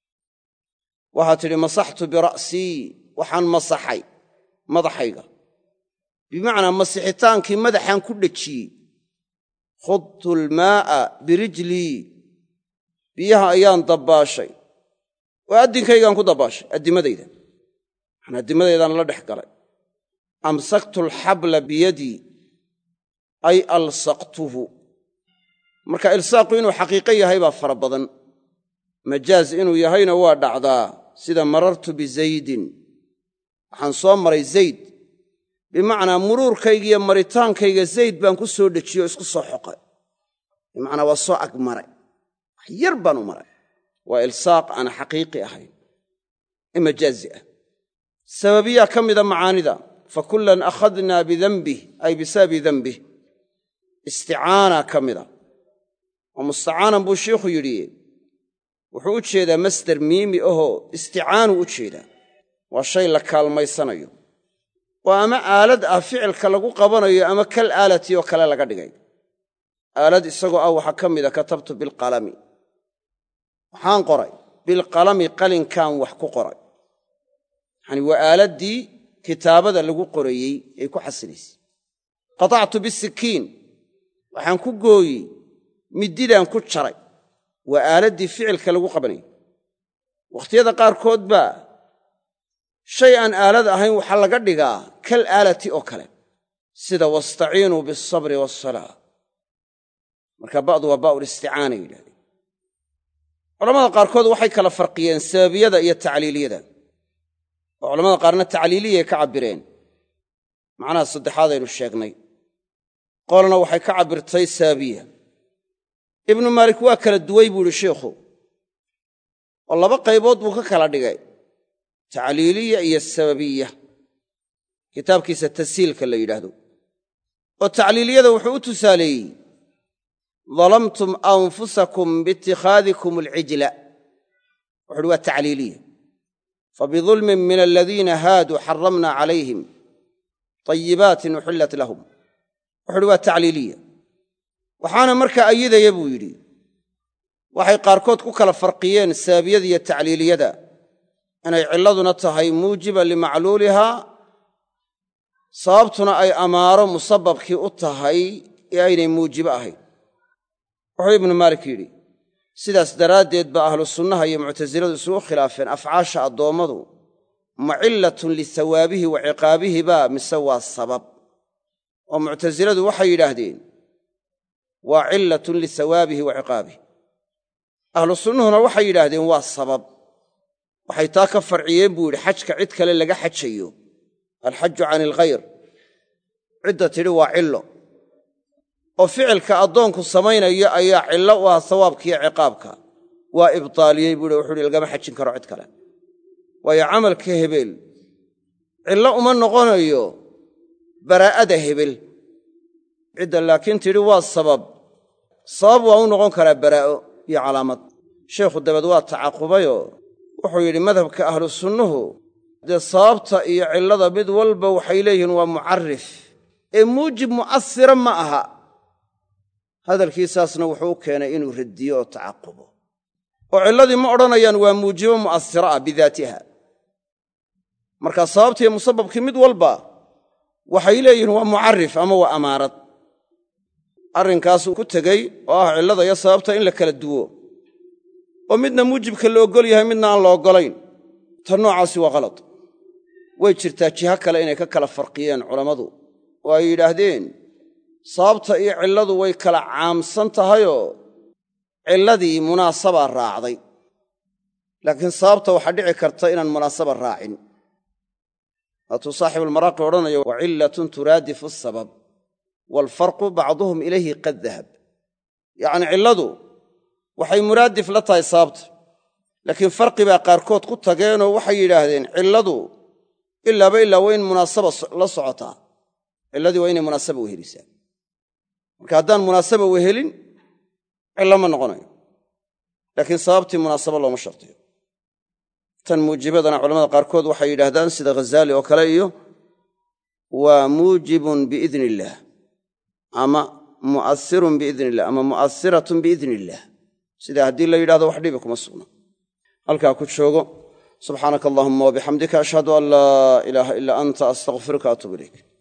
waxaa tidhi masaxtu bira'sii waxaan masaxay madaxayga bimacnaa masixitaankii madaxaan ku dhejiyey khudtu almaa'a birijlii biyaha ayaan dabbaashay oo addinkaygaan ku dabbaashay addimadayda waxaan addimadaydan la dhex galay amsaktu alxabla biyadii ay alsaqtuhu marka ilsaaqu inuu xaqiiqo yahay baa fara badan majaaz inuu yahayna waa dhacdaa sida marartu bizaydin waxaan soo maray zayd bimacnaa muruurkayga iyo maritaankayga zayd baan ku soo dejiyo isku soo xoqay bimacnaa waa soo ag maray wax yar baan u maray waa ilsaaq aan xaqiiqi ahayn ee majaazi ah sababiyaa ka mida macaanida fakullan akhadnaa bidanbih ay bisababi danbih isticaana ka mida oo mustacaanan buu shiikhu yidhi wuxuu u jeedaa masdar miimi ahoo isticaanu u jeedaa waa shay la kaalmaysanayo oo ama aalad ah ficilka lagu qabanayo ama kal aalati oo kale laga dhigay aalad isagoo ah waxaa ka mida katabtu bilqalami waxaan qoray bilqalami qalinkaan wax ku qoray yani waa aaladdii kitaabada lagu qorayey ay ku xasilaysay qatactu bisikiin waxaan ku gooyey mididaan ku jaray waa aaladdii ficilka lagu qabanayay wakhtiyada qaarkood baa shay aan aalad ahayn waxaa laga dhigaa kal aalati oo kale sida wastaciinuu bialsabri waalsalaa marka ba'du waa ba'ul isticaana yidhahdeen culamada qaarkood waxay kala farqiyeen sababiyada iyo tacliiliyada oo culamada qaarna tacliiliyay ka cabbireen macnaha saddexaad aynu sheegnay qolna waxay ka cabbirtay sababiya ibnu maalik waa kala duway buu idhi sheikhu oo laba qaybood buu ka kala dhigay tacliiliya iyo sababiya kitaabkiisa tashiilka la yidhaahdo oo tacliiliyada wuxuu u tusaaleeyey dalamtum anfusakum biitikhaadikum alcijla wuxu uhi waa tacliiliya fabidulmin min aladiina haaduu xaramna calayhim طayibaatin uxillat lahum wuxu uhi waa tacliiliya waxaana markaa ayidaya buu yidhi waxay qaarkood ku kala farqiyeen sababiyada iyo tacliiliyada inay cilladuna tahay muujiba limacluulihaa sababtuna ay amaaro musababkii u tahay ee aynay muujibo ahayn wuxuu ibnu maalik yidhi sidaas daraaddeed baa ahlu sunnaha iyo muctasiladu isugu khilaafeen afcaasha addoommadu ma cillatun lisawaabihi wa ciqaabihi baa mise waa sabab oo muctasiladu waxay yidhaahdeen waa cillatun lisawaabihi wa ciqaabihi ahlu sunnuhuna waxay yidhaahdeen waa sabab waxay taa ka farciyeen buu yidhi xajka cid kale laga xajayo alxaju cani alghayr cidda tidhi waa cillo oo ficilka addoonku samaynayo ayaa cillo u ah sawaabkiiyo ciqaabka waa ibtaaliyey buu yidhi wuxuu yidhi lagama xajin karo cid kale waayo camalka hebel cillo uma noqonayo baraa'ada hebel cidda laakiin tidhi waa sabab sabab waa u noqon karaa baraa'o iyo calaamad sheekhu dabeed waa tacaqubayoo wuxuu yidhi madhabka ahlu sunnuhu dee sababta iyo cillada mid walba waxay leeyihiin waa mucarif ee muujib mu'asira ma aha hadalkiisaasna wuxuu u keenay inuu radiyo oo tacaqubo oo cilladii ma odhanayaan waa muujibo mu'asira ah bidaatiha markaa sababtiiyo musababkii mid walba waxay leeyihiin waa mucarif ama waa amaarad arrinkaasuu ku tegey oo ah cillada iyo sababta in la kala duwo oo midna muujibka la oggol yahay midna aan la oggolayn ta noocaasi waa khalad way jirtaa jiho kale inay ka kala farqiyeen culammadu oo ay yidhaahdeen sababta iyo cilladu way kala caamsan tahayoo cilladii munaasabaa raacday laakiin sababta waxaa dhici karta inaan munaasaba raacin waatuu saaxibulmaraaqi odhanayo wa cillatun turaadifu asabab waalfarqu bacduhum ilayhi qad dahab yacnii cilladu waxay muraadif la tahay sababta laakiin farqi baa qaarkood ku tageenoo waxay yidhaahdeen cilladu ilaaba ilaa waa in munaasaba la socotaa cilladii waa inay munaasaba wehelisaa marka haddaan munaasaba wehelin cillo ma noqonayo laakiin sababtii munaasaba looma shartiyo tan muujibadana culamada qaarkood waxay yidhaahdaan sida ghazaali oo kale iyo waa muujibun biidni illaah ama mu'asirun biidni illah ama mu'asiratun biidni illaah sidaa haddii la yidhahdo wax dhibi kuma sugna halkaa ku joogo subxaanaka allahuma wabixamdika ashhadu an laa ilaaha ilaa anta astaqfiruka atuub ilayk